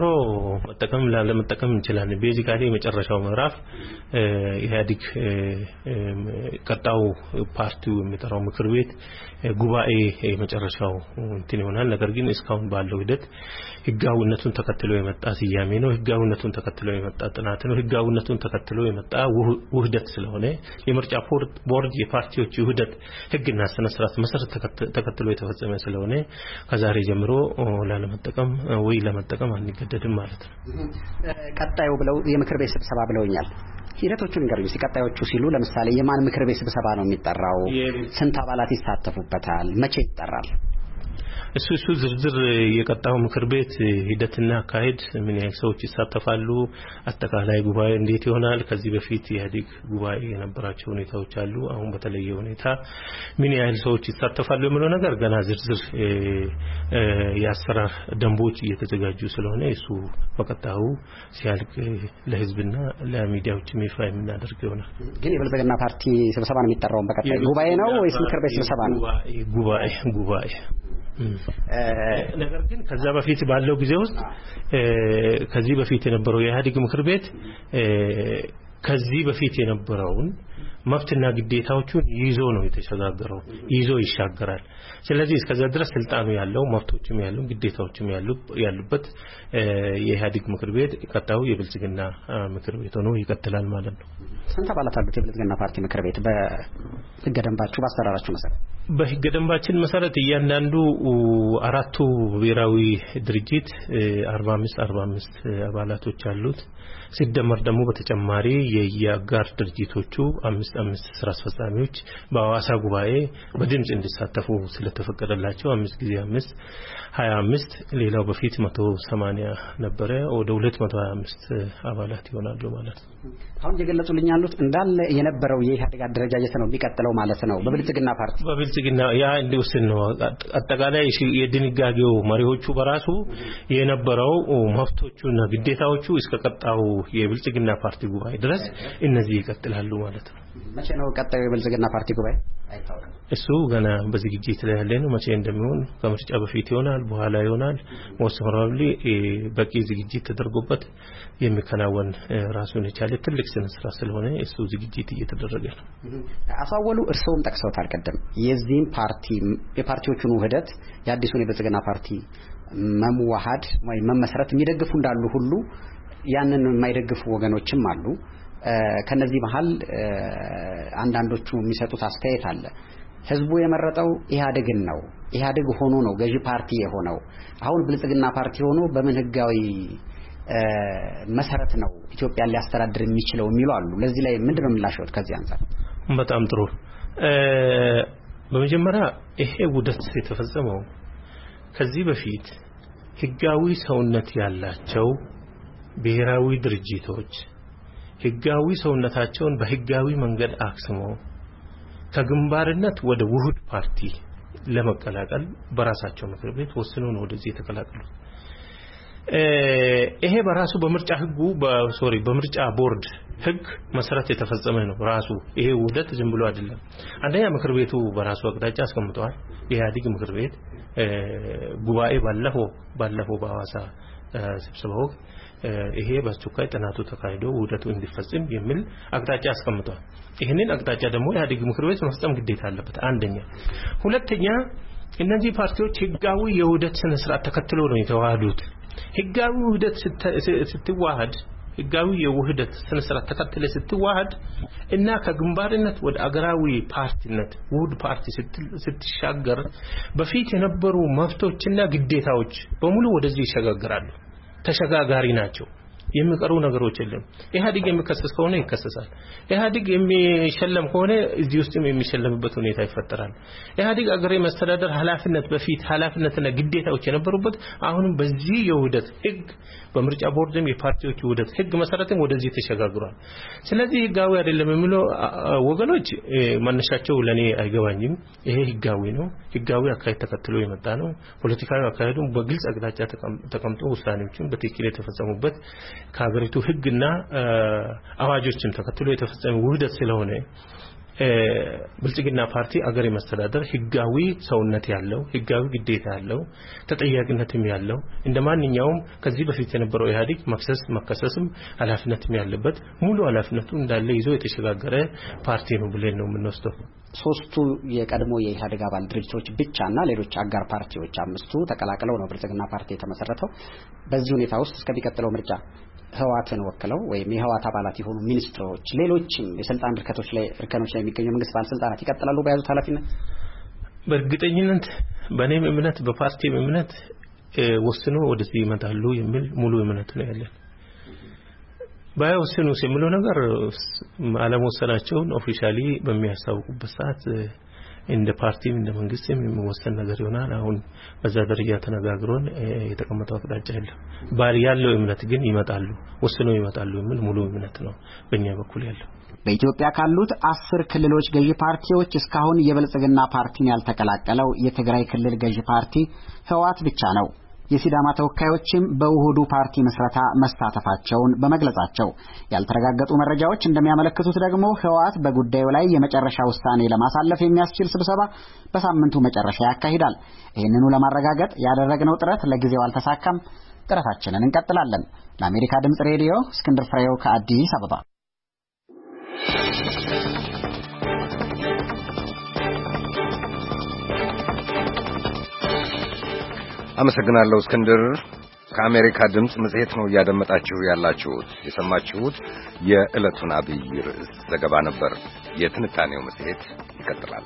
ለመጠቀም እንችላለን። ቤዚካሊ የመጨረሻው ምዕራፍ ኢህአዴግ ቀጣው ፓርቲው የሚጠራው ምክር ቤት ጉባኤ የመጨረሻው እንትን ይሆናል። ነገር ግን እስካሁን ባለው ሂደት ህጋዊነቱን ተከትሎ የመጣ ስያሜ ነው። ህጋዊነቱን ተከትሎ የመጣ ጥናት ነው። ህጋዊነቱን ተከትሎ የመጣ ውህደት ስለሆነ የምርጫ ቦርድ የፓርቲዎች ውህደት ህግና ስነ ስርዓት መሰረት ተከትሎ የተፈጸመ ስለሆነ ከዛሬ ጀምሮ ላለመጠቀም ወይ ለመጠቀም አንገደድም ማለት ነው። ቀጣዩ ብለው የምክር ቤት ስብሰባ ብለውኛል። ሂደቶቹን እንገሩኝ። ሲቀጣዮቹ ሲሉ ለምሳሌ የማን ምክር ቤት ስብሰባ ነው የሚጠራው? ስንት አባላት ይሳተፉበታል? መቼ ይጠራል? እሱ ዝርዝር የቀጣው ምክር ቤት ሂደትና አካሄድ ምን ያህል ሰዎች ይሳተፋሉ፣ አጠቃላይ ጉባኤ እንዴት ይሆናል፣ ከዚህ በፊት ኢህአዴግ ጉባኤ የነበራቸው ሁኔታዎች አሉ፣ አሁን በተለየ ሁኔታ ምን ያህል ሰዎች ይሳተፋሉ የሚለው ነገር ገና ዝርዝር የአሰራር ደንቦች እየተዘጋጁ ስለሆነ እሱ በቀጣዩ ሲያልቅ ለህዝብና ለሚዲያዎች ይፋ የምናደርግ ይሆናል። ግን የብልጽግና ፓርቲ ስብሰባ ነው የሚጠራው በቀጣይ ጉባኤ ነው ወይስ ምክር ቤት ስብሰባ ነው? ጉባኤ ነገር ግን ከዛ በፊት ባለው ጊዜ ውስጥ ከዚህ በፊት የነበረው የኢህአዴግ ምክር ቤት ከዚህ በፊት የነበረውን መብትና ግዴታዎቹን ይዞ ነው የተሸጋገረው፣ ይዞ ይሻገራል። ስለዚህ እስከዛ ድረስ ስልጣኑ ያለው መብቶችም ያለው ግዴታዎችም ያሉበት የኢህአዴግ ምክር ቤት ቀጣዩ የብልጽግና ምክር ቤት ሆኖ ይቀጥላል ማለት ነው። ስንት አባላት አሉት የብልጽግና ፓርቲ ምክር ቤት? በህገ ደንባችሁ በአሰራራችሁ መሰረት? በህገ ደንባችን መሰረት እያንዳንዱ አራቱ ብሔራዊ ድርጅት 45 አባላቶች አሉት። ሲደመር ደግሞ በተጨማሪ የየአጋር ድርጅቶቹ 5 ስራ አስፈጻሚዎች በአዋሳ ጉባኤ በድምጽ እንዲሳተፉ ስለተፈቀደላቸው 5 ጊዜ 5 25 ሌላው በፊት 180 ነበረ ወደ 225 አባላት ይሆናሉ ማለት ነው። አሁን የገለጹልኝ ያሉት እንዳለ የነበረው የኢህአዴግ አደረጃጀት ነው የሚቀጥለው ማለት ነው። በብልጽግና ፓርቲ በብልጽግና ያ እንዲወስን ነው አጠቃላይ የድንጋጌው መሪዎቹ በራሱ የነበረው መብቶቹና ግዴታዎቹ እስከ ቀጣው የብልጽግና ፓርቲ ጉባኤ ድረስ እነዚህ ይቀጥላሉ ማለት ነው። መቼ ነው ቀጣዩ የብልጽግና ፓርቲ ጉባኤ? አይታወቅም። እሱ ገና በዝግጅት ላይ ያለ ነው። መቼ እንደሚሆን ከምርጫ በፊት ይሆናል በኋላ ይሆናል most probably በቂ ዝግጅት ተደርጎበት የሚከናወን ራሱን የቻለ ትልቅ ስራ ስለሆነ እሱ ዝግጅት እየተደረገ ነው። አሳወሉ እርሶም ጠቅሰውታል ቀደም የዚህን ፓርቲ የፓርቲዎቹን ውህደት የአዲሱን የብልጽግና ፓርቲ መዋሃድ ወይ መመስረት የሚደግፉ እንዳሉ ሁሉ ያንን የማይደግፉ ወገኖችም አሉ። ከነዚህ መሃል አንዳንዶቹ የሚሰጡት አስተያየት አለ። ህዝቡ የመረጠው ኢህአዴግን ነው። ኢህአዴግ ሆኖ ነው ገዢ ፓርቲ የሆነው። አሁን ብልጽግና ፓርቲ ሆኖ በምን ህጋዊ መሰረት ነው ኢትዮጵያን ሊያስተዳድር የሚችለው የሚሉ አሉ። ለዚህ ላይ ምንድነው ምላሽዎት ከዚህ አንፃር? በጣም ጥሩ። በመጀመሪያ ይሄ ውህደት የተፈጸመው ከዚህ በፊት ህጋዊ ሰውነት ያላቸው ብሔራዊ ድርጅቶች ህጋዊ ሰውነታቸውን በህጋዊ መንገድ አክስመው ከግንባርነት ወደ ውህድ ፓርቲ ለመቀላቀል በራሳቸው ምክር ቤት ወስነው ነው ወደዚህ የተቀላቀሉት። ይሄ በራሱ በምርጫ ህጉ በምርጫ ቦርድ ህግ መሰረት የተፈጸመ ነው። ራሱ ይሄ ውህደት ዝም ብሎ አይደለም። አንደኛ ምክር ቤቱ በራሱ አቅጣጫ አስቀምጧል። የኢህአዴግ ምክር ቤት ጉባኤ ባለፈው በሐዋሳ ስብሰባው ይሄ በአስቸኳይ ጥናቱ ተካሂዶ ውህደቱ እንዲፈጸም የሚል አቅጣጫ አስቀምጧል። ይሄንን አቅጣጫ ደግሞ የኢህአዴግ ምክር ቤት መፈጸም ግዴታ አለበት። አንደኛ። ሁለተኛ እነዚህ ፓርቲዎች ህጋዊ የውህደት ስነ ስርዓት ተከትሎ ነው የተዋሃዱት። ህጋዊ ውህደት ስትዋሃድ ህጋዊ የውህደት ስነ ስርዓት ተከትለ ስትዋሃድ እና ከግንባርነት ወደ አገራዊ ፓርቲነት ውህድ ፓርቲ ስትሻገር በፊት የነበሩ መብቶችና ግዴታዎች በሙሉ ወደዚህ ይሸጋግራሉ። ተሸጋጋሪ ናቸው። የሚቀሩ ነገሮች የለም። ኢህአዴግ የሚከሰስ ከሆነ ይከሰሳል። ኢህአዴግ የሚሸለም ከሆነ እዚህ ውስጥም የሚሸለምበት ሁኔታ ይፈጠራል። ኢህአዴግ አገሬ መስተዳደር ኃላፊነትና ግዴታዎች የነበሩበት አሁንም በዚህ የውህደት ህግ በምርጫ ቦርድም የፓርቲዎች ውህደት ህግ መሰረትም ወደዚህ ተሸጋግሯል። ስለዚህ ህጋዊ አይደለም የሚለው ወገኖች መነሻቸው ለኔ አይገባኝም። ይሄ ህጋዊ ነው። ህጋዊ አካሄድ ተከትሎ የመጣ ነው። ፖለቲካዊ አካሄዱም በግልጽ አቅጣጫ ተቀምጦ ውሳኔዎችን በትክክል የተፈጸሙበት ከሀገሪቱ ህግና አዋጆችን ተከትሎ የተፈጸመ ውህደት ስለሆነ ብልጽግና ፓርቲ አገሬ መስተዳደር ህጋዊ ሰውነት ያለው ህጋዊ ግዴታ ያለው ተጠያቂነትም ያለው እንደማንኛውም ከዚህ በፊት የነበረው ኢህአዴግ መከሰስም ኃላፊነትም ያለበት ሙሉ ኃላፊነቱ እንዳለ ይዞ የተሸጋገረ ፓርቲ ነው ብለን ነው የምንወስደው። ሶስቱ የቀድሞ የኢህአዴግ አባል ድርጅቶች ብቻና ሌሎች አጋር ፓርቲዎች አምስቱ ተቀላቅለው ነው ብልጽግና ፓርቲ የተመሰረተው። በዚህ ሁኔታ ውስጥ እስከሚቀጥለው ምርጫ ህዋትን ወክለው ወይም የህዋት አባላት የሆኑ ሚኒስትሮች ሌሎችም የስልጣን እርከኖች ላይ የሚገኙ መንግስት ባለስልጣናት ይቀጥላሉ በያዙት ኃላፊነት? በእርግጠኝነት በእኔም እምነት በፓርቲም እምነት ወስኖ ወደዚህ ይመጣሉ የሚል ሙሉ እምነት ነው ያለን። ባይወስኑስ የሚለው ነገር አለመወሰናቸውን ኦፊሻሊ በሚያሳውቁበት ሰዓት እንደ ፓርቲም እንደ መንግስትም የሚወሰን ነገር ይሆናል። አሁን በዛ ደረጃ ተነጋግሮን የተቀመጠው አቅጣጫ የለም። ባል ያለው እምነት ግን ይመጣሉ ወስኖ ይመጣሉ የሚል ሙሉ እምነት ነው በእኛ በኩል ያለው። በኢትዮጵያ ካሉት 10 ክልሎች ገዢ ፓርቲዎች እስካሁን የብልጽግና ፓርቲን ያልተቀላቀለው የትግራይ ክልል ገዢ ፓርቲ ህወሓት ብቻ ነው። የሲዳማ ተወካዮችም በውህዱ ፓርቲ መስረታ መሳተፋቸውን በመግለጻቸው ያልተረጋገጡ መረጃዎች እንደሚያመለክቱት ደግሞ ህወሓት በጉዳዩ ላይ የመጨረሻ ውሳኔ ለማሳለፍ የሚያስችል ስብሰባ በሳምንቱ መጨረሻ ያካሂዳል። ይህንኑ ለማረጋገጥ ያደረግነው ጥረት ለጊዜው አልተሳካም። ጥረታችንን እንቀጥላለን። ለአሜሪካ ድምጽ ሬዲዮ እስክንድር ፍሬው ከአዲስ አበባ። አመሰግናለሁ እስክንድር። ከአሜሪካ ድምጽ መጽሔት ነው እያደመጣችሁ ያላችሁት። የሰማችሁት የዕለቱን አብይ ርዕስ ዘገባ ነበር። የትንታኔው መጽሔት ይቀጥላል።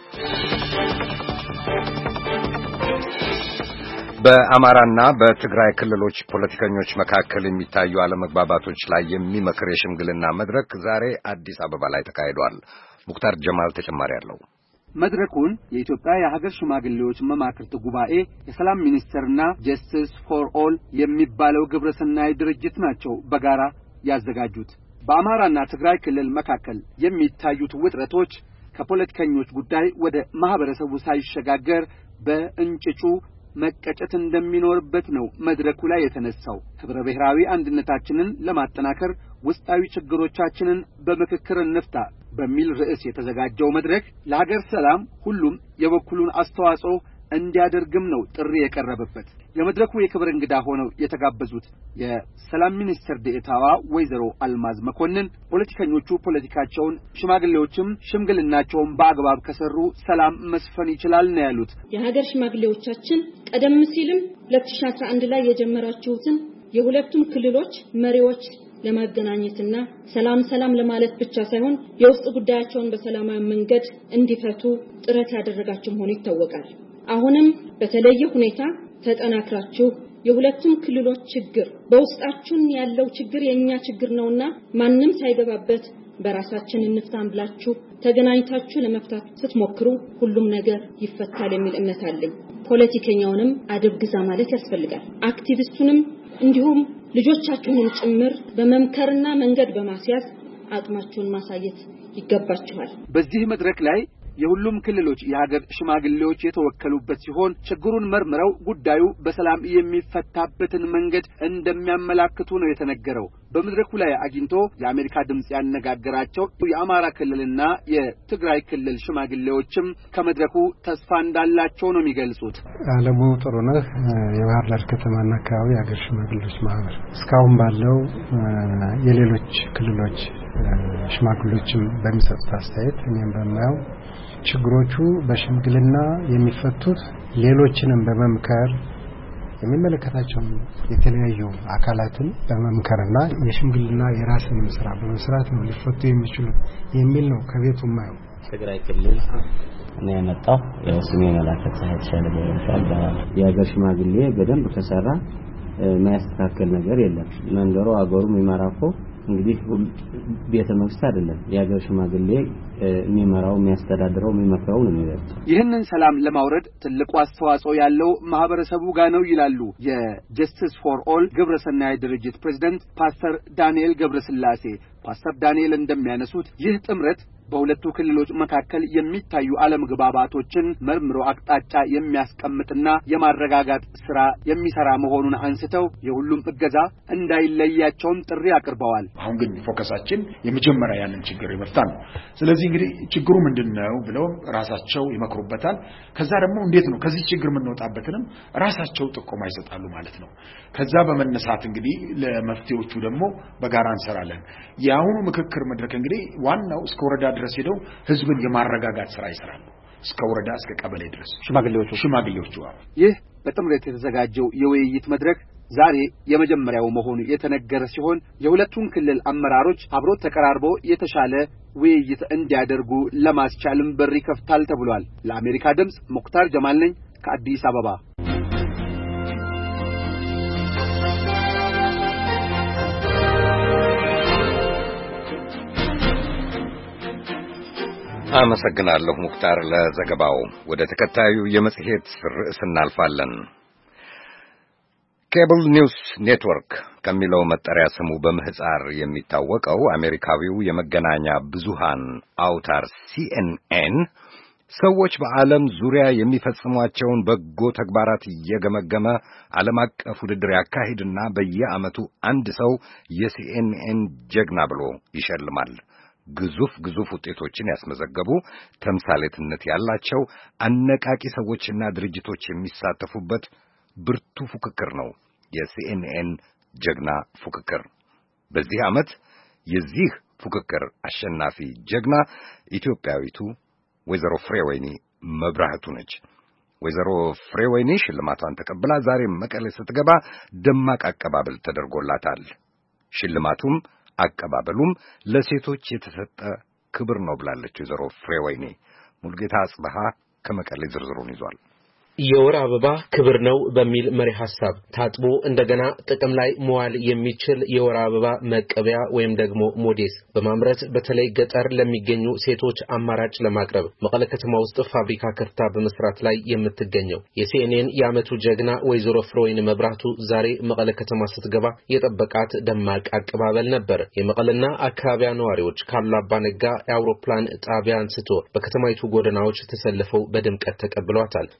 በአማራና በትግራይ ክልሎች ፖለቲከኞች መካከል የሚታዩ አለመግባባቶች ላይ የሚመክር የሽምግልና መድረክ ዛሬ አዲስ አበባ ላይ ተካሂዷል። ሙክታር ጀማል ተጨማሪ አለው። መድረኩን የኢትዮጵያ የሀገር ሽማግሌዎች መማክርት ጉባኤ፣ የሰላም ሚኒስቴርና ጀስቲስ ፎር ኦል የሚባለው ግብረሰናይ ድርጅት ናቸው በጋራ ያዘጋጁት። በአማራና ትግራይ ክልል መካከል የሚታዩት ውጥረቶች ከፖለቲከኞች ጉዳይ ወደ ማህበረሰቡ ሳይሸጋገር በእንጭጩ መቀጨት እንደሚኖርበት ነው መድረኩ ላይ የተነሳው። ህብረ ብሔራዊ አንድነታችንን ለማጠናከር ውስጣዊ ችግሮቻችንን በምክክር እንፍታ በሚል ርዕስ የተዘጋጀው መድረክ ለሀገር ሰላም ሁሉም የበኩሉን አስተዋጽኦ እንዲያደርግም ነው ጥሪ የቀረበበት። የመድረኩ የክብር እንግዳ ሆነው የተጋበዙት የሰላም ሚኒስትር ዴኤታዋ ወይዘሮ አልማዝ መኮንን ፖለቲከኞቹ ፖለቲካቸውን፣ ሽማግሌዎችም ሽምግልናቸውን በአግባብ ከሰሩ ሰላም መስፈን ይችላል ነው ያሉት። የሀገር ሽማግሌዎቻችን ቀደም ሲልም 2011 ላይ የጀመራችሁትን የሁለቱም ክልሎች መሪዎች ለማገናኘትና ሰላም ለማለት ብቻ ሳይሆን የውስጥ ጉዳያቸውን በሰላማዊ መንገድ እንዲፈቱ ጥረት ያደረጋችሁ መሆኑ ይታወቃል። አሁንም በተለየ ሁኔታ ተጠናክራችሁ የሁለቱም ክልሎች ችግር በውስጣችን ያለው ችግር የኛ ችግር ነውና ማንም ሳይገባበት በራሳችን እንፍታን ብላችሁ ተገናኝታችሁ ለመፍታት ስትሞክሩ ሁሉም ነገር ይፈታል የሚል እምነት አለኝ። ፖለቲከኛውንም አድርግዛ ማለት ያስፈልጋል። አክቲቪስቱንም እንዲሁም ልጆቻችሁን ጭምር በመምከርና መንገድ በማስያዝ አቅማችሁን ማሳየት ይገባችኋል። በዚህ መድረክ ላይ የሁሉም ክልሎች የሀገር ሽማግሌዎች የተወከሉበት ሲሆን ችግሩን መርምረው ጉዳዩ በሰላም የሚፈታበትን መንገድ እንደሚያመላክቱ ነው የተነገረው። በመድረኩ ላይ አግኝቶ የአሜሪካ ድምጽ ያነጋገራቸው የአማራ ክልልና የትግራይ ክልል ሽማግሌዎችም ከመድረኩ ተስፋ እንዳላቸው ነው የሚገልጹት። አለሙ ጥሩነህ የባህር ዳር ከተማና አካባቢ የሀገር ሽማግሌዎች ማህበር እስካሁን ባለው የሌሎች ክልሎች ሽማግሌዎችም በሚሰጡት አስተያየት እኔም በማየው ችግሮቹ በሽምግልና የሚፈቱት ሌሎችንም በመምከር የሚመለከታቸው የተለያዩ አካላትን በመምከርና የሽምግልና የራስንም ስራ በመስራት ነው ሊፈቱ የሚችሉ የሚል ነው ከቤቱ ማየው። ትግራይ ክልል እኔ የመጣው ስሜ መላከት ሳይሻለ ይባላል። የሀገር ሽማግሌ በደንብ ከሰራ ማያስተካከል ነገር የለም። መንገሩ አገሩ የሚመራኮ እንግዲህ ቤተ መንግስት አይደለም። የሀገር ሽማግሌ የሚመራው የሚያስተዳድረው የሚመክረው ነው የሚለው። ይህንን ሰላም ለማውረድ ትልቁ አስተዋጽኦ ያለው ማህበረሰቡ ጋር ነው ይላሉ የጀስቲስ ፎር ኦል ግብረሰናይ ድርጅት ፕሬዝዳንት ፓስተር ዳንኤል ገብረስላሴ። ፓስተር ዳንኤል እንደሚያነሱት ይህ ጥምረት በሁለቱ ክልሎች መካከል የሚታዩ አለመግባባቶችን መርምሮ አቅጣጫ የሚያስቀምጥና የማረጋጋት ስራ የሚሰራ መሆኑን አንስተው የሁሉም እገዛ እንዳይለያቸውም ጥሪ አቅርበዋል። አሁን ግን ፎከሳችን የመጀመሪያ ያንን ችግር ይመፍታል ነው። ስለዚህ እንግዲህ ችግሩ ምንድነው ብለው ራሳቸው ይመክሩበታል። ከዛ ደግሞ እንዴት ነው ከዚህ ችግር የምንወጣበትንም ራሳቸው ጥቆማ ይሰጣሉ ማለት ነው። ከዛ በመነሳት እንግዲህ ለመፍትሄዎቹ ደግሞ በጋራ እንሰራለን። የአሁኑ ምክክር መድረክ እንግዲህ ዋናው እስከ ወረዳ ድረስ ሄደው ህዝብን የማረጋጋት ስራ ይሰራሉ። እስከ ወረዳ እስከ ቀበሌ ድረስ ሽማግሌዎቹ ይህ በጥምረት የተዘጋጀው የውይይት መድረክ ዛሬ የመጀመሪያው መሆኑ የተነገረ ሲሆን የሁለቱም ክልል አመራሮች አብሮ ተቀራርቦ የተሻለ ውይይት እንዲያደርጉ ለማስቻልም በር ይከፍታል ተብሏል። ለአሜሪካ ድምጽ ሙክታር ጀማል ነኝ ከአዲስ አበባ። አመሰግናለሁ ሙክታር ለዘገባው። ወደ ተከታዩ የመጽሔት ርዕስ እናልፋለን። ኬብል ኒውስ ኔትወርክ ከሚለው መጠሪያ ስሙ በምህፃር የሚታወቀው አሜሪካዊው የመገናኛ ብዙሃን አውታር ሲኤንኤን ሰዎች በዓለም ዙሪያ የሚፈጽሟቸውን በጎ ተግባራት እየገመገመ ዓለም አቀፍ ውድድር ያካሂድና በየዓመቱ አንድ ሰው የሲኤንኤን ጀግና ብሎ ይሸልማል። ግዙፍ ውጤቶችን ያስመዘገቡ ተምሳሌትነት ያላቸው አነቃቂ ሰዎችና ድርጅቶች የሚሳተፉበት ብርቱ ፉክክር ነው የሲኤንኤን ጀግና ፉክክር። በዚህ ዓመት የዚህ ፉክክር አሸናፊ ጀግና ኢትዮጵያዊቱ ወይዘሮ ፍሬወይኒ መብራህቱ ነች። ወይዘሮ ፍሬወይኒ ሽልማቷን ተቀብላ ዛሬ መቀሌ ስትገባ ደማቅ አቀባበል ተደርጎላታል። ሽልማቱም አቀባበሉም ለሴቶች የተሰጠ ክብር ነው ብላለች ወይዘሮ ፍሬወይኒ። ሙልጌታ አጽበሃ ከመቀሌ ዝርዝሩን ይዟል። የወር አበባ ክብር ነው በሚል መሪ ሐሳብ ታጥቦ እንደገና ጥቅም ላይ መዋል የሚችል የወር አበባ መቀበያ ወይም ደግሞ ሞዴስ በማምረት በተለይ ገጠር ለሚገኙ ሴቶች አማራጭ ለማቅረብ መቀለ ከተማ ውስጥ ፋብሪካ ከፍታ በመስራት ላይ የምትገኘው የሲኤንኤን የዓመቱ ጀግና ወይዘሮ ፍሬወይኒ መብራህቱ ዛሬ መቀለ ከተማ ስትገባ የጠበቃት ደማቅ አቀባበል ነበር። የመቀለና አካባቢያ ነዋሪዎች ካሉአባ ነጋ የአውሮፕላን ጣቢያ አንስቶ በከተማይቱ ጎዳናዎች ተሰልፈው በድምቀት ተቀብለዋታል። በተለይ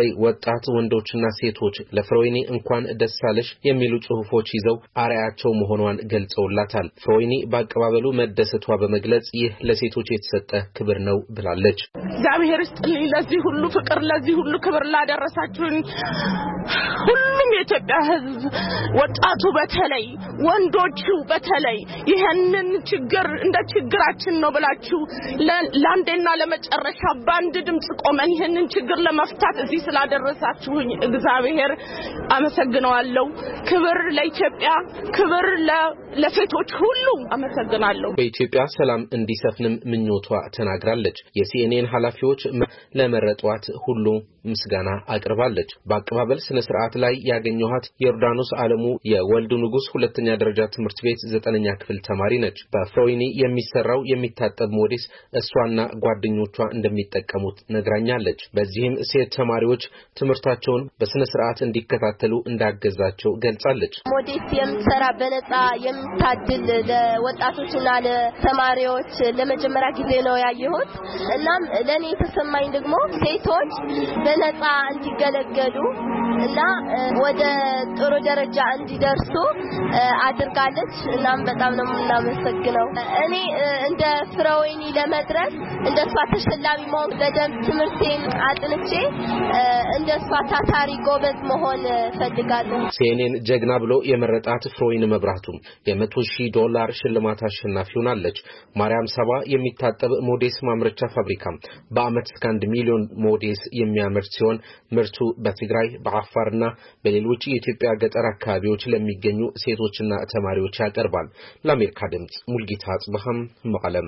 በተለይ ወጣት ወንዶችና ሴቶች ለፍሮይኒ እንኳን ደስ አለሽ የሚሉ ጽሑፎች ይዘው አርአያቸው መሆኗን ገልጸውላታል። ፍሮይኒ በአቀባበሉ መደሰቷ በመግለጽ ይህ ለሴቶች የተሰጠ ክብር ነው ብላለች። እግዚአብሔር ይስጥልኝ ለዚህ ሁሉ ፍቅር ለዚህ ሁሉ ክብር ላደረሳችሁኝ ሁሉም የኢትዮጵያ ሕዝብ ወጣቱ በተለይ ወንዶቹ በተለይ ይሄንን ችግር እንደ ችግራችን ነው ብላችሁ ለአንዴና ለመጨረሻ ባንድ ድምጽ ቆመን ይሄንን ችግር ለመፍታት እዚህ ስላደረሳችሁኝ እግዚአብሔር አመሰግናለሁ። ክብር ለኢትዮጵያ፣ ክብር ለሴቶች ሁሉ አመሰግናለሁ። በኢትዮጵያ ሰላም እንዲሰፍንም ምኞቷ ተናግራለች። የሲኤንኤን ኃላፊዎች ለመረጧት ሁሉ ምስጋና አቅርባለች። በአቀባበል ስነ ስርዓት ላይ ያገኘኋት ዮርዳኖስ አለሙ የወልዱ ንጉስ ሁለተኛ ደረጃ ትምህርት ቤት 9ኛ ክፍል ተማሪ ነች። በፍሮይኒ የሚሰራው የሚታጠብ ሞዴስ እሷና ጓደኞቿ እንደሚጠቀሙት ነግራኛለች። በዚህም ሴት ተማሪዎች ትምህርታቸውን በስነ ስርዓት እንዲከታተሉ እንዳገዛቸው ገልጻለች። ሞዴስ የምትሰራ በነጻ የምታድል ለወጣቶችና ለተማሪዎች ለመጀመሪያ ጊዜ ነው ያየሁት። እናም ለኔ የተሰማኝ ደግሞ ሴቶች በነጻ እንዲገለገሉ እና ወደ ጥሩ ደረጃ እንዲደርሱ አድርጋለች። እናም በጣም ነው የምናመሰግነው። እኔ እንደ ፍሮይኒ ለመድረስ እንደሷ ተሸላሚ መሆን በደንብ ትምህርቴን አጥንቼ እንደሷ ታታሪ ጎበዝ መሆን ፈልጋለሁ። ሲኤንኤን ጀግና ብሎ የመረጣት ፍሮይኒ መብራቱ $100,000 ሽልማት አሸናፊ ሆናለች። ማርያም ሰባ የሚታጠብ ሞዴስ ማምረቻ ፋብሪካ በአመት እስከ 1 ሚሊዮን ሞዴስ የሚያመርት ሲሆን ምርቱ በትግራይ በአፋርና በሌሎች የኢትዮጵያ ገጠር አካባቢዎች ለሚገኙ ሴቶችና ተማሪዎች ያቀርባል። ለአሜሪካ ድምጽ ሙልጌታ አጽበሃም መቀለም።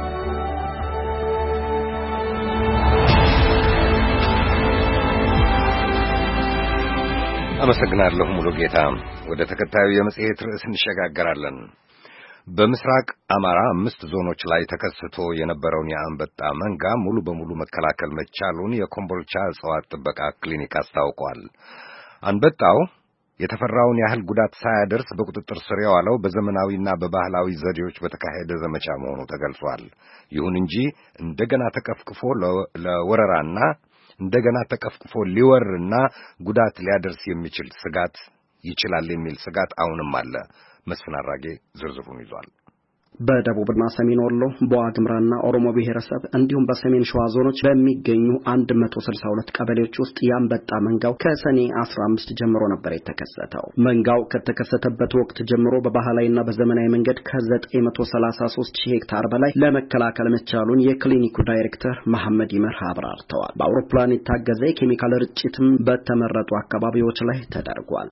አመሰግናለሁ ሙሉጌታ። ወደ ተከታዩ የመጽሔት ርዕስ እንሸጋገራለን። በምስራቅ አማራ 5 ዞኖች ላይ ተከስቶ የነበረውን የአንበጣ መንጋ ሙሉ በሙሉ መከላከል መቻሉን የኮምቦልቻ እጽዋት ጥበቃ ክሊኒክ አስታውቋል። አንበጣው የተፈራውን ያህል ጉዳት ሳያደርስ በቁጥጥር ስር የዋለው በዘመናዊና በባህላዊ ዘዴዎች በተካሄደ ዘመቻ መሆኑ ተገልጿል። ይሁን እንጂ እንደገና ተቀፍቅፎ ለወረራና እንደገና ተቀፍቅፎ ሊወርና ጉዳት ሊያደርስ የሚችል ስጋት ይችላል የሚል ስጋት አሁንም አለ። መስፍን አራጌ ዝርዝሩን ይዟል። በደቡብና ሰሜን ወሎ በዋግምራና ኦሮሞ ብሔረሰብ እንዲሁም በሰሜን ሸዋ ዞኖች በሚገኙ 162 ቀበሌዎች ውስጥ ያንበጣ መንጋው ከሰኔ 15 ጀምሮ ነበር የተከሰተው። መንጋው ከተከሰተበት ወቅት ጀምሮ በባህላዊና በዘመናዊ መንገድ ከ933 ሄክታር በላይ ለመከላከል መቻሉን የክሊኒኩ ዳይሬክተር መሐመድ ይመር አብራርተዋል። በአውሮፕላን የታገዘ የኬሚካል ርጭትም በተመረጡ አካባቢዎች ላይ ተደርጓል።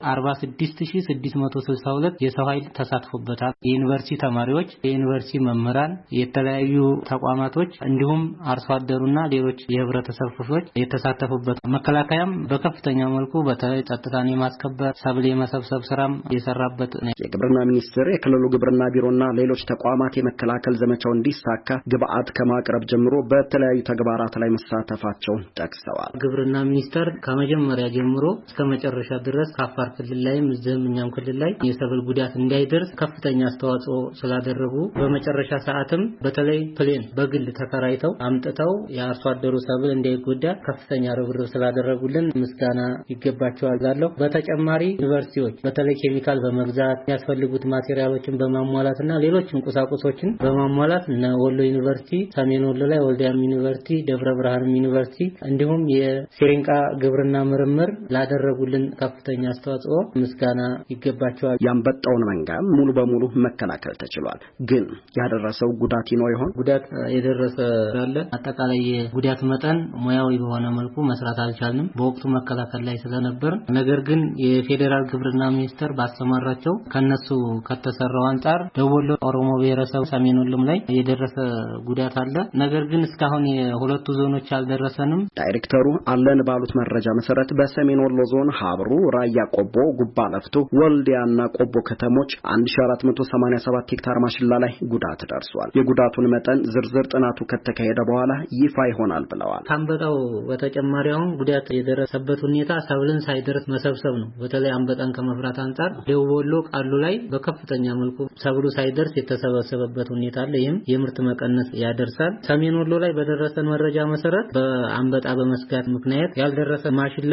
46662 የሰው ኃይል ተሳትፎበታል። የዩኒቨርሲቲ ተማሪዎች፣ የዩኒቨርሲቲ መምህራን፣ የተለያዩ ተቋማቶች እንዲሁም አርሶ አደሩና ሌሎች የህብረተሰብ ክፍሎች የተሳተፉበት መከላከያም በከፍተኛ መልኩ በተለይ ጸጥታን የማስከበር ሰብል የመሰብሰብ ስራም የሰራበት ነው። የግብርና ሚኒስቴር የክልሉ ግብርና ቢሮና ሌሎች ተቋማት የመከላከል ዘመቻው እንዲሳካ ግብአት ከማቅረብ ጀምሮ በተለያዩ ተግባራት ላይ መሳተፋቸውን ጠቅሰዋል። ግብርና ሚኒስቴር ከመጀመሪያ ጀምሮ እስከ መጨረሻ ድረስ ከአፋር ክልል ላይም እኛም ክልል ላይ የሰብል ጉዳት እንዳይደርስ ከፍተኛ አስተዋጽኦ ስላደረጉ በመጨረሻ ሰዓትም በተለይ ፕሌን በግል ተከራይተው አምጥተው የአርሶ አደሩ ሰብል እንዳይጎዳ ከፍተኛ ርብርብ ስላደረጉልን ምስጋና ይገባቸዋል እላለሁ። በተጨማሪ ዩኒቨርሲቲዎች በተለይ ኬሚካል በመግዛት የሚያስፈልጉት ማቴሪያሎችን በማሟላትና ሌሎችም ቁሳቁሶችን በማሟላት እነ ወሎ ዩኒቨርሲቲ፣ ሰሜን ወሎ ላይ ወልዲያም ዩኒቨርሲቲ፣ ደብረ ብርሃንም ዩኒቨርሲቲ እንዲሁም የሲሪንቃ ግብርና ምርምር ላደረጉልን ከፍተኛ አስተዋጽኦ ምስጋና ይገባቸዋል። ያንበጣውን መንጋ ሙሉ በሙሉ መከላከል ተችሏል። ግን ያደረሰው ጉዳት ይኖር ይሆን? ጉዳት የደረሰ አለ። አጠቃላይ የጉዳት መጠን ሙያዊ በሆነ መልኩ መስራት አልቻልንም በወቅቱ መከላከል ላይ ስለነበር። ነገር ግን የፌዴራል ግብርና ሚኒስቴር ባሰማራቸው ከነሱ ከተሰራው አንፃር ደቡብ ወሎ፣ ኦሮሞ ብሔረሰብ፣ ሰሜን ወሎም ላይ የደረሰ ጉዳት አለ። ነገር ግን እስካሁን የሁለቱ ዞኖች አልደረሰንም። ዳይሬክተሩ አለን ባሉት መረጃ መሰረት በሰሜን ወሎ ዞን ሀብሩ፣ ራያ ቆቦ፣ ጉባ ለፍቶ፣ ወልዲያና ቆቦ ከተሞች 1487 ሄክታር ማሽላ ላይ ጉዳት ደርሷል። የጉዳቱን መጠን ዝርዝር ጥናቱ ከተካሄደ በኋላ ይፋ ይሆናል ብለዋል። አንበጣው በተጨማሪ አሁን ጉዳት የደረሰበት ሁኔታ ሰብልን ሳይደርስ መሰብሰብ ነው። በተለይ አንበጣን ከመፍራት አንፃር ደቡብ ወሎ ቃሉ ላይ በከፍተኛ መልኩ ሰብሉ ሳይደርስ የተሰበሰበበት ሁኔታ አለ። ይህም የምርት መቀነስ ያደርሳል። ሰሜን ወሎ ላይ በደረሰን መረጃ መሰረት በአንበጣ በመስጋት ምክንያት ያልደረሰ ማሽላ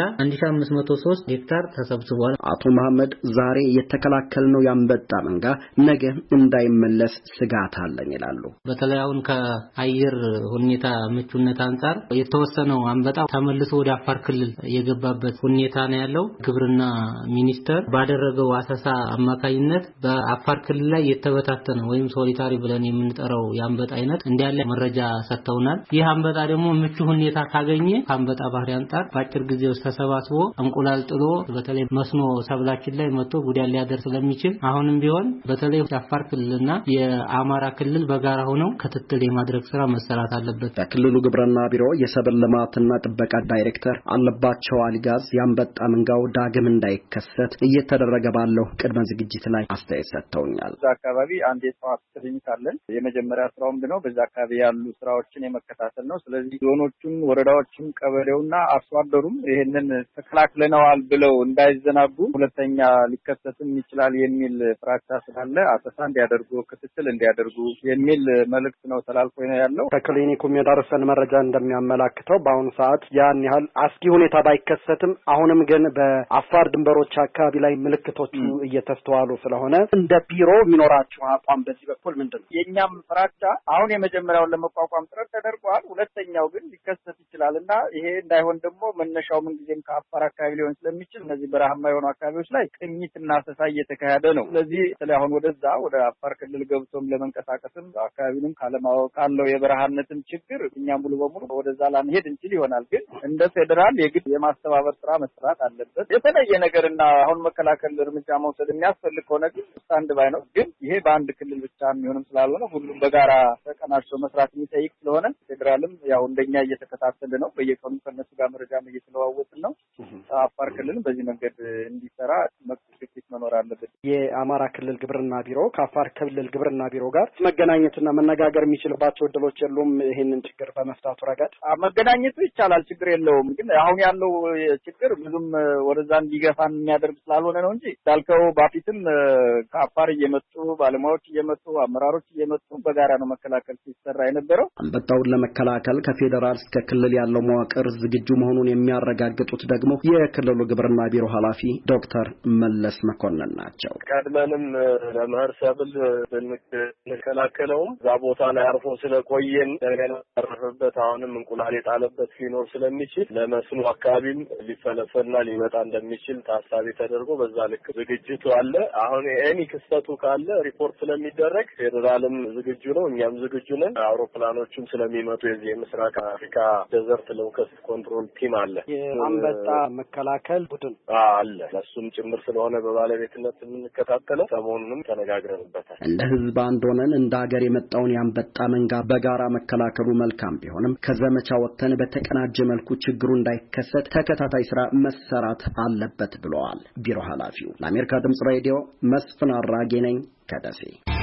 1503 ሄክታር ተሰብስቧል። አቶ መሐመድ ዛሬ የተከላከልነው ያንበጣ መንጋ ነገ እንዳይመለስ ስጋት አለን ይላሉ። በተለይ አሁን ከአየር ሁኔታ ምቹነት አንፃር የተወሰነው አንበጣ ተመልሶ ወደ አፋር ክልል የገባበት ሁኔታ ነው ያለው። ግብርና ሚኒስቴር ባደረገው አሰሳ አማካኝነት በአፋር ክልል ላይ የተበታተነ ወይም ሶሊታሪ ብለን የምንጠራው የአንበጣ አይነት እንዳለ መረጃ ሰጥተውናል። ይህ አንበጣ ደግሞ ምቹ ሁኔታ ካገኘ ከአንበጣ ባህሪ አንፃር በአጭር ጊዜ ውስጥ ተሰባስቦ እንቁላል ጥሎ በተለይ መስኖ ሰብላችን ላይ መጥቶ ጉዳት ሊያደርስ ስለሚችል አሁንም ቢሆን በተለይ የአፋር ክልልና የአማራ ክልል በጋራ ሆነው ክትትል የማድረግ ስራ መሰራት አለበት። በክልሉ ግብርና ቢሮ የሰብል ልማትና ጥበቃ ዳይሬክተር አለባቸው አሊጋዝ ያንበጣ መንጋው ዳግም እንዳይከሰት እየተደረገ ባለው ቅድመ ዝግጅት ላይ አስተያየት ሰጥተውኛል። በዛ አካባቢ አንድ የእጽዋት ክሊኒክ አለን። የመጀመሪያ ስራው ምንድነው? በዛ አካባቢ ያሉ ስራዎችን የመከታተል ነው። ስለዚህ ዞኖቹን፣ ወረዳዎችን፣ ቀበሌውና አርሶ አደሩም ይሄንን ተከላክለናል ብለው እንዳይዘናጉ ሁለተኛ ሊከሰትም ይችላል የሚል ፍራቻ ስላለ አሰሳ እንዲያደርጉ፣ ክትትል እንዲያደርጉ የሚል መልእክት ነው ተላልፎ ነው ያለው። ከክሊኒኩም የደረሰን መረጃ እንደሚያመላክተው በአሁኑ ሰዓት ያን ያህል አስጊ ሁኔታ ባይከሰትም አሁንም ግን በአፋር ድንበሮች አካባቢ ላይ ምልክቶቹ እየተስተዋሉ ስለሆነ እንደ ቢሮ የሚኖራቸው አቋም በዚህ በኩል ምንድነው? የኛም ፍራቻ አሁን የመጀመሪያውን ለመቋቋም ጥረት ተደርጓል። ሁለተኛው ግን ሊከሰት ይችላልና ይሄ እንዳይሆን ደግሞ መነሻው ምንጊዜም ከአፋር አካባቢ ሊሆን ስለሚችል እነዚህ በረሃማ የሆኑ አካባቢዎች ላይ ቅኝትና አሰሳ እየተካሄደ ነው። ስለዚህ አሁን ወደዛ ወደ አፋር ክልል ገብቶም ለመንቀሳቀስም አካባቢንም ካለማወቅ ካለው የበረሃነትም ችግር እኛ ሙሉ በሙሉ ወደዛ ላንሄድ እንችል ይሆናል። ግን እንደ ፌዴራል የግድ የማስተባበር ስራ መስራት አለበት። የተለየ ነገርና አሁን መከላከል እርምጃ መውሰድ የሚያስፈልግ ከሆነ ግን ስታንድ ባይ ነው። ግን ይሄ በአንድ ክልል ብቻ የሚሆንም ስላልሆነ ሁሉም በጋራ ተቀናጅቶ መስራት የሚጠይቅ ስለሆነ ፌዴራልም ያው እንደኛ እየተከታተለ ነው። በየቀኑ ከነሱ ጋር መረጃም እየተለዋወጥን ነው። አፋር ክልልም በዚህ መንገድ እንዲሰራ መክፈት መኖር አለበት። የአማራ ክልል ግብርና ቢሮ ከአፋር ክልል ግብርና ቢሮ ጋር መገናኘትና መነጋገር የሚችልባቸው እድሎች የሉም? ይሄንን ችግር በመፍታቱ ረገድ መገናኘቱ ይቻላል፣ ችግር የለውም። ግን አሁን ያለው ችግር ብዙም ወደዛ እንዲገፋን የሚያደርግ ስላልሆነ ነው እንጂ እንዳልከው በፊትም ከአፋር እየመጡ ባለሙያዎች እየመጡ አመራሮች እየመጡ በጋራ ነው መከላከል ሲሰራ የነበረው። አንበጣውን ለመከላከል ከፌዴራል እስከ ክልል ያለው መዋቅር ዝግጁ መሆኑን የሚያረጋግጡት ደግሞ የክልሉ ግብርና ቢሮ ኃላፊ ዶክተር መለስ መኮንን ናቸው። ቀድመንም ለመኸር ሰብል ብንከላከለውም እዛ ቦታ ላይ አርፎ ስለቆየን እንደገና ያረፈበት አሁንም እንቁላል የጣለበት ሊኖር ስለሚችል ለመስኖ አካባቢም ሊፈለፈልና ሊመጣ እንደሚችል ታሳቢ ተደርጎ በዛ ልክ ዝግጅቱ አለ። አሁን ኤኒ ክስተቱ ካለ ሪፖርት ስለሚደረግ ፌዴራልም ዝግጁ ነው፣ እኛም ዝግጁ ነን። አውሮፕላኖቹም ስለሚመጡ የዚህ የምስራቅ አፍሪካ ዴዘርት ሎከስት ኮንትሮል ቲም አለ። የአንበጣ መከላከል ቡድን አለ። ለሱም ጭምር ስለሆነ በባለቤትነት የምንከታተለው ሰሞኑንም ተነጋግረንበታል። እንደ ህዝብ አንድ ሆነን እንደ ሀገር የመጣውን ያንበጣ መንጋ በጋራ መከላከሉ መልካም ቢሆንም ከዘመቻ ወጥተን በተቀናጀ መልኩ ችግሩ እንዳይከሰት ተከታታይ ስራ መሰራት አለበት ብለዋል ቢሮ ኃላፊው። ለአሜሪካ ድምጽ ሬዲዮ መስፍን አራጌ ነኝ ከደሴ።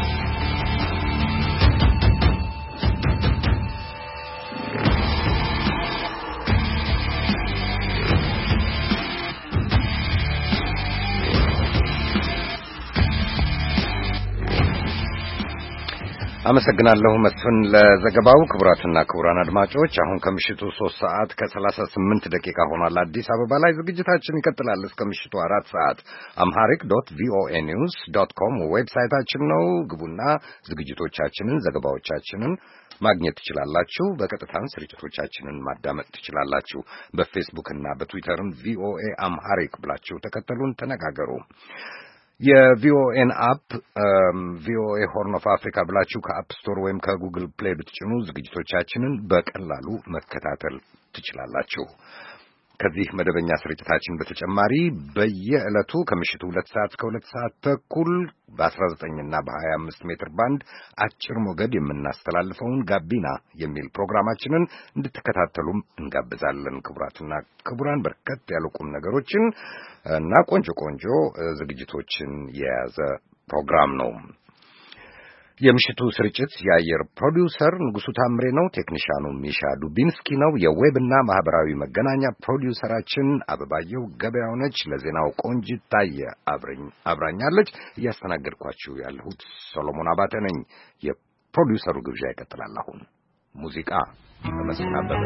አመሰግናለሁ መስፍን ለዘገባው። ክቡራትና ክቡራን አድማጮች አሁን ከምሽቱ 3:38 ሆኗል። አዲስ አበባ ላይ ዝግጅታችን ይቀጥላል እስከ ምሽቱ 4 amharic.voanews.com ዌብሳይታችን ነው። ግቡና ዝግጅቶቻችንን፣ ዘገባዎቻችንን ማግኘት ትችላላችሁ። በቀጥታም ስርጭቶቻችንን ማዳመጥ ትችላላችሁ። በፌስቡክ እና በትዊተርም ቪኦኤ አምሃሪክ ብላችሁ ተከተሉን፣ ተነጋገሩ። የቪኦኤን አፕ ቪኦኤ ሆርን ኦፍ አፍሪካ ብላችሁ ከአፕ ስቶር ወይም ከጉግል ፕሌይ ብትጭኑ ዝግጅቶቻችንን በቀላሉ መከታተል ትችላላችሁ። ከዚህ መደበኛ ስርጭታችን በተጨማሪ በየዕለቱ ከምሽቱ 2 ሰዓት እስከ 2 ሰዓት ተኩል በ19 እና በ25 ሜትር ባንድ አጭር ሞገድ የምናስተላልፈውን ጋቢና የሚል ፕሮግራማችንን እንድትከታተሉም እንጋብዛለን። ክቡራትና ክቡራን በርከት ያሉ ቁም ነገሮችን እና ቆንጆ ዝግጅቶችን የያዘ ፕሮግራም ነው። የምሽቱ ስርጭት የአየር ፕሮዲውሰር ንጉሱ ታምሬ ነው። ቴክኒሻኑ ሚሻ ዱቢንስኪ ነው። የዌብና ማህበራዊ መገናኛ ፕሮዲውሰራችን አበባየው ገበያው ነች። ለዜናው ቆንጂት ታየ አብራኛለች። እያስተናገድኳችሁ ያለሁት ሶሎሞን አባተ ነኝ። የፕሮዲውሰሩ ግብዣ ይቀጥላል። አሁን ሙዚቃ በመስፍን አበበ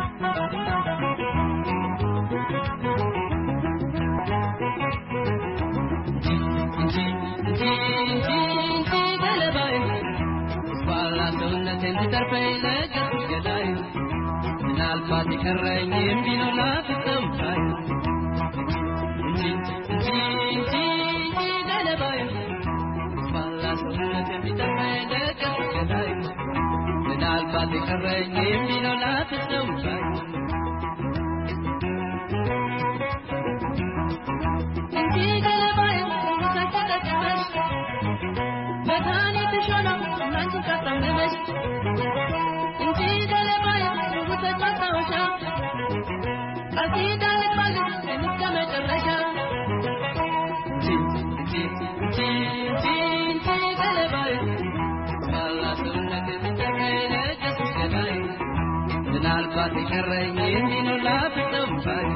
ምናልባት የቀረኝ የሚለው ላፍሰምታኝ እንጂ ገለባይ ባላሰውነት የሚጠፋኝ ለቀስ ገዳይ ምናልባት የቀረኝ የሚለው ላፍሰምታኝ እንጂ ገለባይ ተተተተሽ መድኃኒትሽ ሆኖ እናንቺ ካጣመመሽ እንጂ ገለባይ ተማታውሻ አሲዳን ማለት እስከመጨረሻ ገለባይ ባላሰውነት የሚጠቀለቀስ ገዳይ ምናልባት የቀረኝ የሚኖር ላፍሰምታኝ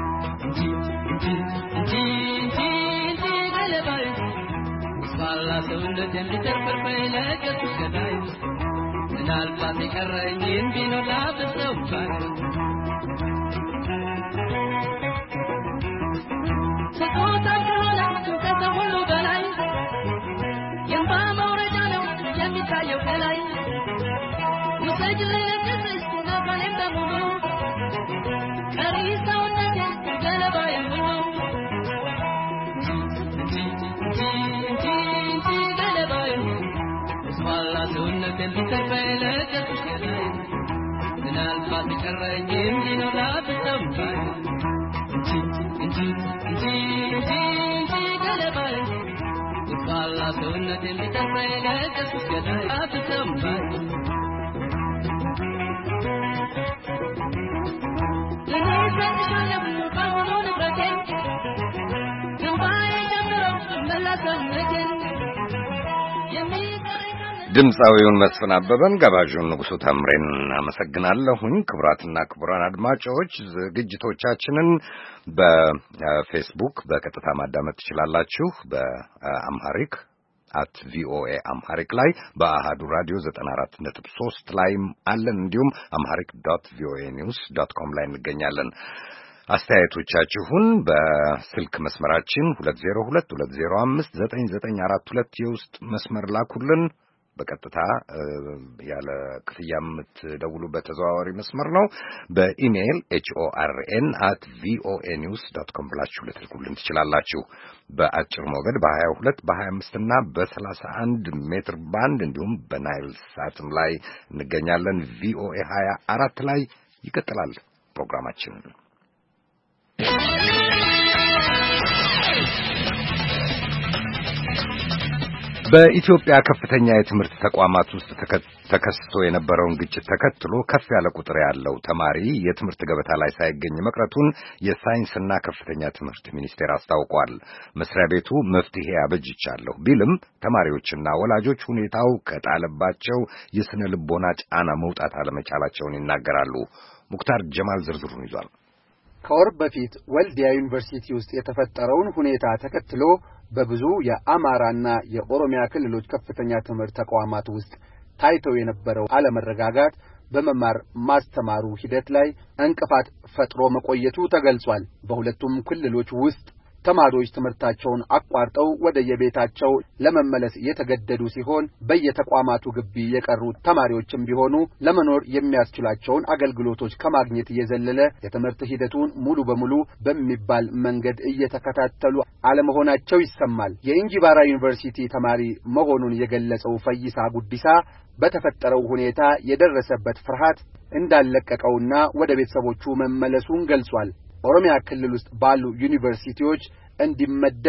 እንጂ ገለባይ ባላሰውነት የሚጠቀለቀስ ገዳይ ምናልባት የቀረኝ የሚኖር ላፍሰምታኝ ስጦታ ከሆነ ከሰው ሁሉ በላይ የእንባ መውረጃ ነው የሚታየው ከላይ ውሰጅ ልለግስሽ ነባኔም በሙሉ ቀሪ ሰውነቴን ገለባዬ ሁሉ እንጂ ገለባዬ ባላ ሰውነቴን ሊተርፈኝ ለቀስሽ ገላይ ምናልባት የቀረኝ የሚኖር ላፍሰምታኝ እንጂ ገለባይ ባላ ሰውነቴን ሊተርፈኝ ለቀስሽ ገላይ ላፍሰምታኝ እኔ ሰጥሻለሁ በሙሉ ንብረቴን ግንባዬ ጀምሮ መላሰውነቴን ድምፃዊውን መስፍን አበበን ጋባዡን ንጉሱ ታምሬን አመሰግናለሁኝ። ክቡራትና ክቡራን አድማጮች ዝግጅቶቻችንን በፌስቡክ በቀጥታ ማዳመጥ ትችላላችሁ። በአምሃሪክ @VOA አምሃሪክ ላይ በአሃዱ ራዲዮ 94.3 ላይም አለን። እንዲሁም amharic.voanews.com ላይ እንገኛለን። አስተያየቶቻችሁን በስልክ መስመራችን 2022059942 የውስጥ መስመር ላኩልን። በቀጥታ ያለ ክፍያ የምትደውሉበት ተዘዋዋሪ መስመር ነው። በኢሜይል HORN@voanews.com ብላችሁ ልትልኩልን ትችላላችሁ። በአጭር ሞገድ በ22 በ25 እና በ31 ሜትር ባንድ እንዲሁም በናይል ሳትም ላይ እንገኛለን። VOA 24 ላይ ይቀጥላል ፕሮግራማችን። በኢትዮጵያ ከፍተኛ የትምህርት ተቋማት ውስጥ ተከስቶ የነበረውን ግጭት ተከትሎ ከፍ ያለ ቁጥር ያለው ተማሪ የትምህርት ገበታ ላይ ሳይገኝ መቅረቱን የሳይንስና ከፍተኛ ትምህርት ሚኒስቴር አስታውቋል። መስሪያ ቤቱ መፍትሄ አበጅቻለሁ ቢልም ተማሪዎችና ወላጆች ሁኔታው ከጣለባቸው የስነ ልቦና ጫና መውጣት አለመቻላቸውን ይናገራሉ። ሙክታር ጀማል ዝርዝሩን ይዟል። ከወር በፊት ወልዲያ ዩኒቨርሲቲ ውስጥ የተፈጠረውን ሁኔታ ተከትሎ በብዙ የአማራና የኦሮሚያ ክልሎች ከፍተኛ ትምህርት ተቋማት ውስጥ ታይተው የነበረው አለመረጋጋት በመማር ማስተማሩ ሂደት ላይ እንቅፋት ፈጥሮ መቆየቱ ተገልጿል። በሁለቱም ክልሎች ውስጥ ተማሪዎች ትምህርታቸውን አቋርጠው ወደ የቤታቸው ለመመለስ የተገደዱ ሲሆን በየተቋማቱ ግቢ የቀሩ ተማሪዎችም ቢሆኑ ለመኖር የሚያስችላቸውን አገልግሎቶች ከማግኘት የዘለለ የትምህርት ሂደቱን ሙሉ በሙሉ በሚባል መንገድ እየተከታተሉ አለመሆናቸው ይሰማል። የእንጂባራ ዩኒቨርሲቲ ተማሪ መሆኑን የገለጸው ፈይሳ ጉዲሳ በተፈጠረው ሁኔታ የደረሰበት ፍርሃት እንዳለቀቀውና ወደ ቤተሰቦቹ መመለሱን ገልጿል። ኦሮሚያ ክልል ውስጥ ባሉ ዩኒቨርሲቲዎች እንዲመደብ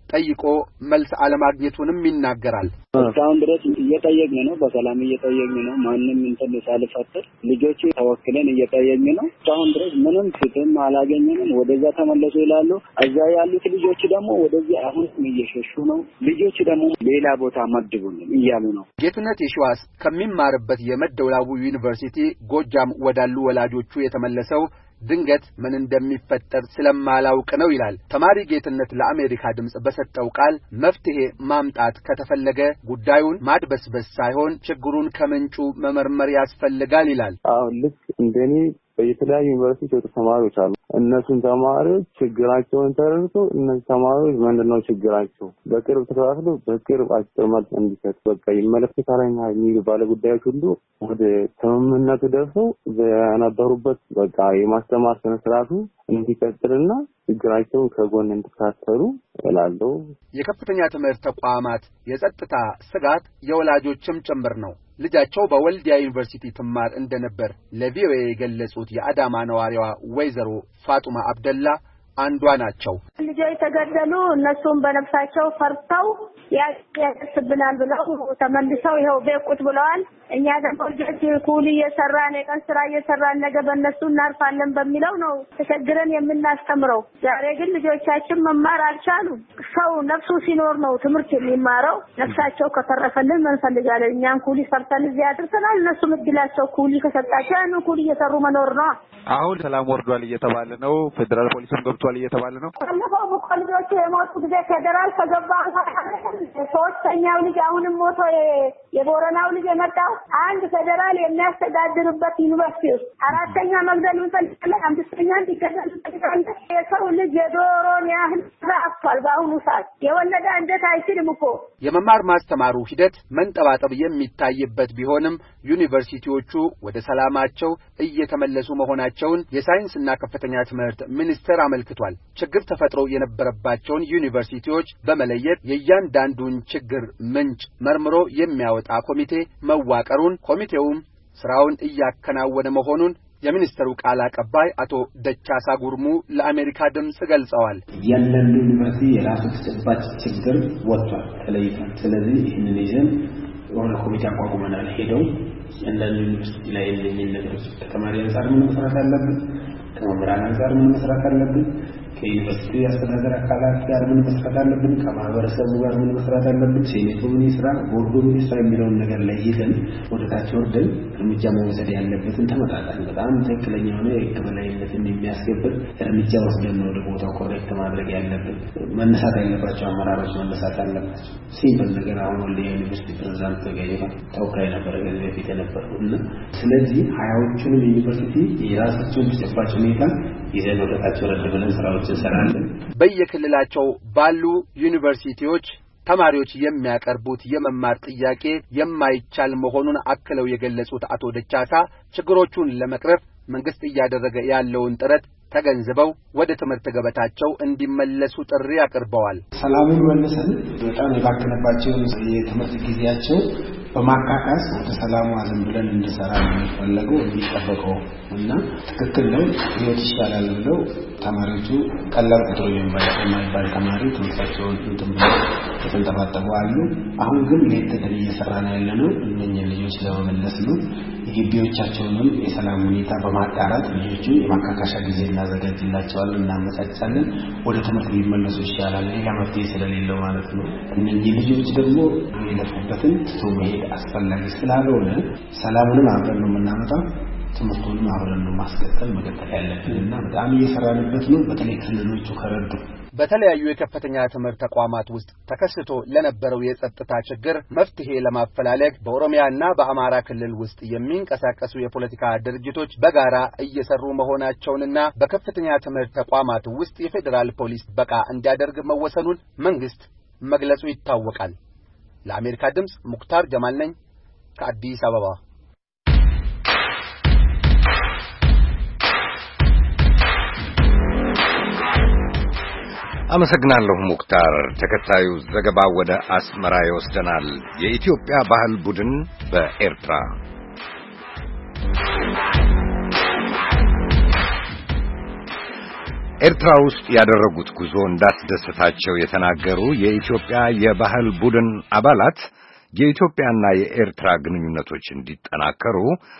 ጠይቆ መልስ አለማግኘቱንም ይናገራል። እስካሁን ድረስ እየጠየቅን ነው፣ በሰላም እየጠየቅን ነው። ማንንም እንትን ሳልፈጥር ልጆቹ ተወክለን እየጠየቅን ነው። እስካሁን ድረስ ምንም ፍትህም አላገኘንም። ወደዛ ተመለሱ ይላሉ። እዛ ያሉት ልጆች ደግሞ ወደዚህ አሁንም እየሸሹ ነው። ልጆቹ ደግሞ ሌላ ቦታ መድቡልን እያሉ ነው። ጌትነት የሺዋስ ከሚማርበት የመደወላቡ ዩኒቨርሲቲ ጎጃም ወዳሉ ወላጆቹ የተመለሰው ድንገት ምን እንደሚፈጠር ስለማላውቅ ነው ይላል። ተማሪ ጌትነት ለአሜሪካ ድምጽ በሰጠው ቃል መፍትሄ ማምጣት ከተፈለገ ጉዳዩን ማድበስበስ ሳይሆን ችግሩን ከምንጩ መመርመር ያስፈልጋል ይላል። አሁን ልክ እንደኔ በየተለያዩ ዩኒቨርሲቲዎች ተማሪዎች አሉ። እነሱን ተማሪዎች ችግራቸውን ተረድቶ እነዚህ ተማሪዎች ምንድነው ችግራቸው በቅርብ ተከታትሎ በቅርብ አጭር መልስ እንዲሰጥ በቃ ይመለከታልና የሚሉ ባለጉዳዮች ሁሉ ወደ ስምምነቱ ደርሰው በነበሩበት በቃ የማስተማር ስነ ስርዓቱ እንዲቀጥልና ችግራቸውን ከጎን እንዲካተሉ እላለሁ። የከፍተኛ ትምህርት ተቋማት የጸጥታ ስጋት የወላጆችም ጭምር ነው። ልጃቸው በወልዲያ ዩኒቨርሲቲ ትማር እንደነበር ለቪኦኤ የገለጹት የአዳማ ነዋሪዋ ወይዘሮ ፋጡማ አብደላ አንዷ ናቸው። ልጆች ተገደሉ። እነሱም በነፍሳቸው ፈርተው ያስብናል ብለው ተመልሰው ይኸው ቤቁት ብለዋል። እኛ ደግሞ ልጆች ኩሊ እየሰራን የቀን ስራ እየሰራን ነገ በእነሱ እናርፋለን በሚለው ነው ተቸግረን የምናስተምረው። ዛሬ ግን ልጆቻችን መማር አልቻሉም። ሰው ነፍሱ ሲኖር ነው ትምህርት የሚማረው። ነፍሳቸው ከተረፈልን ምን ፈልጋለን? እኛን ኩሊ ሰርተን እዚህ አድርሰናል። እነሱ ምድላቸው ኩሊ ከሰጣቸው ያን ኩሊ እየሰሩ መኖር ነው። አሁን ሰላም ወርዷል እየተባለ ነው። ፌደራል ፖሊስም ገብቷል እየተባለ ነው። ባለፈው ልጆቹ የሞቱ ጊዜ ፌደራል ከገባ ሶስተኛው ልጅ አሁንም ሞቶ የቦረናው ልጅ የመጣው አንድ ፌደራል የሚያስተዳድርበት ዩኒቨርሲቲ ውስጥ አራተኛ መግደል እንፈልጋለን፣ አምስተኛ እንዲገደል እንፈልጋለን። የሰው ልጅ የዶሮን ያህል ራሷል። በአሁኑ ሰዓት የወለደ እንዴት አይችልም እኮ። የመማር ማስተማሩ ሂደት መንጠባጠብ የሚታይበት ቢሆንም ዩኒቨርሲቲዎቹ ወደ ሰላማቸው እየተመለሱ መሆናቸውን የሳይንስና ከፍተኛ ትምህርት ሚኒስቴር አመልክቷል። ችግር ተፈጥሮ የነበረባቸውን ዩኒቨርሲቲዎች በመለየት የእያንዳንዱን ችግር ምንጭ መርምሮ የሚያወጣ ኮሚቴ መዋቀሩን፣ ኮሚቴውም ስራውን እያከናወነ መሆኑን የሚኒስትሩ ቃል አቀባይ አቶ ደቻሳ ጉርሙ ለአሜሪካ ድምጽ ገልጸዋል። ያንዳንዱ ዩኒቨርሲቲ የራሱ ተጨባጭ ችግር ወጥቷል ተለይቷል። ስለዚህ ይህንን ይዘን የሆነ ኮሚቴ አቋቁመናል። ሄደው ያንዳንዱ ዩኒቨርሲቲ ላይ ያለኝን ነገሮች ከተማሪ አንፃር ምን መስራት አለብን፣ ከመምህራን አንፃር ምን መስራት አለብን፣ ከዩኒቨርሲቲ አስተዳደር አካላት ጋር ምን መስራት አለብን፣ ከማህበረሰቡ ጋር ምን መስራት አለብን፣ ሴኔቱ ምን ይስራ፣ ቦርዱ ምን ይስራ የሚለውን ነገር ላይ ይዘን ወደ ታች ወርደን እርምጃ መውሰድ ያለበትን ተመጣጣኝ በጣም ትክክለኛ የሆነ የህግ በላይነትን የሚያስከብር እርምጃ ወስደን ወደ ቦታው ኮሬክት ማድረግ ያለብን። መነሳት ያለባቸው አመራሮች መነሳት አለባቸው። ሲምፕል ነገር አሁን ወልዲያ ዩኒቨርሲቲ ፕሬዝዳንት ተገኘ ተወካይ ነበር ከዚህ በፊት የነበረው እና ስለዚህ ሀያዎቹንም ዩኒቨርሲቲ የራሳቸውን ተጨባጭ ሁኔታ ይዘን ወደ ታች ወረድ ብለን ስራዎች እንሰራለን። በየክልላቸው ባሉ ዩኒቨርሲቲዎች ተማሪዎች የሚያቀርቡት የመማር ጥያቄ የማይቻል መሆኑን አክለው የገለጹት አቶ ደቻሳ ችግሮቹን ለመቅረፍ መንግስት እያደረገ ያለውን ጥረት ተገንዝበው ወደ ትምህርት ገበታቸው እንዲመለሱ ጥሪ አቅርበዋል። ሰላሙን መልሰን በጣም የባከነባቸውን የትምህርት ጊዜያቸው በማካካስ ወደ ሰላሙ ዓለም ብለን እንድንሰራ የሚፈለገው የሚጠበቀው እና ትክክል ነው። ህይወት ይሻላል ብለው ተማሪዎቹ ቀላል ቁጥር የማይባል ተማሪ ትምህርታቸውን እንትን ብለው የተንጠባጠቡ አሉ። አሁን ግን ለየተደለ እየሰራ ነው ያለነው እነኚህ ልጆች ለመመለስ ነው። የግቢዎቻቸውንም የሰላም ሁኔታ በማጣራት ልጆቹ የማካካሻ ጊዜ እናዘጋጅላቸዋለን፣ እናመቻቻለን። ወደ ትምህርት ቢመለሱ ይሻላል፣ ሌላ መፍትሄ ስለሌለው ማለት ነው። እነኚህ ልጆች ደግሞ የለፉበትን ትቶ መሄድ አስፈላጊ ስላልሆነ ሰላሙንም አብረን ነው የምናመጣው፣ ትምህርቱንም አብረን ነው ማስቀጠል መቀጠል ያለብንና በጣም እየሰራንበት ነው። በተለይ ክልሎቹ ከረዱ በተለያዩ የከፍተኛ ትምህርት ተቋማት ውስጥ ተከስቶ ለነበረው የጸጥታ ችግር መፍትሄ ለማፈላለግ በኦሮሚያና በአማራ ክልል ውስጥ የሚንቀሳቀሱ የፖለቲካ ድርጅቶች በጋራ እየሰሩ መሆናቸውንና በከፍተኛ ትምህርት ተቋማት ውስጥ የፌዴራል ፖሊስ ጥበቃ እንዲያደርግ መወሰኑን መንግስት መግለጹ ይታወቃል። ለአሜሪካ ድምጽ ሙክታር ጀማል ነኝ ከአዲስ አበባ። አመሰግናለሁ ሙክታር። ተከታዩ ዘገባ ወደ አስመራ ይወስደናል። የኢትዮጵያ ባህል ቡድን በኤርትራ ኤርትራ ውስጥ ያደረጉት ጉዞ እንዳስደሰታቸው የተናገሩ የኢትዮጵያ የባህል ቡድን አባላት የኢትዮጵያና የኤርትራ ግንኙነቶች እንዲጠናከሩ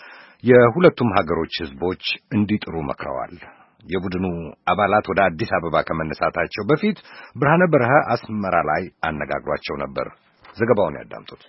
የሁለቱም ሀገሮች ሕዝቦች እንዲጥሩ መክረዋል። የቡድኑ አባላት ወደ አዲስ አበባ ከመነሳታቸው በፊት ብርሃነ በረሃ አስመራ ላይ አነጋግሯቸው ነበር። ዘገባውን ያዳምጡት።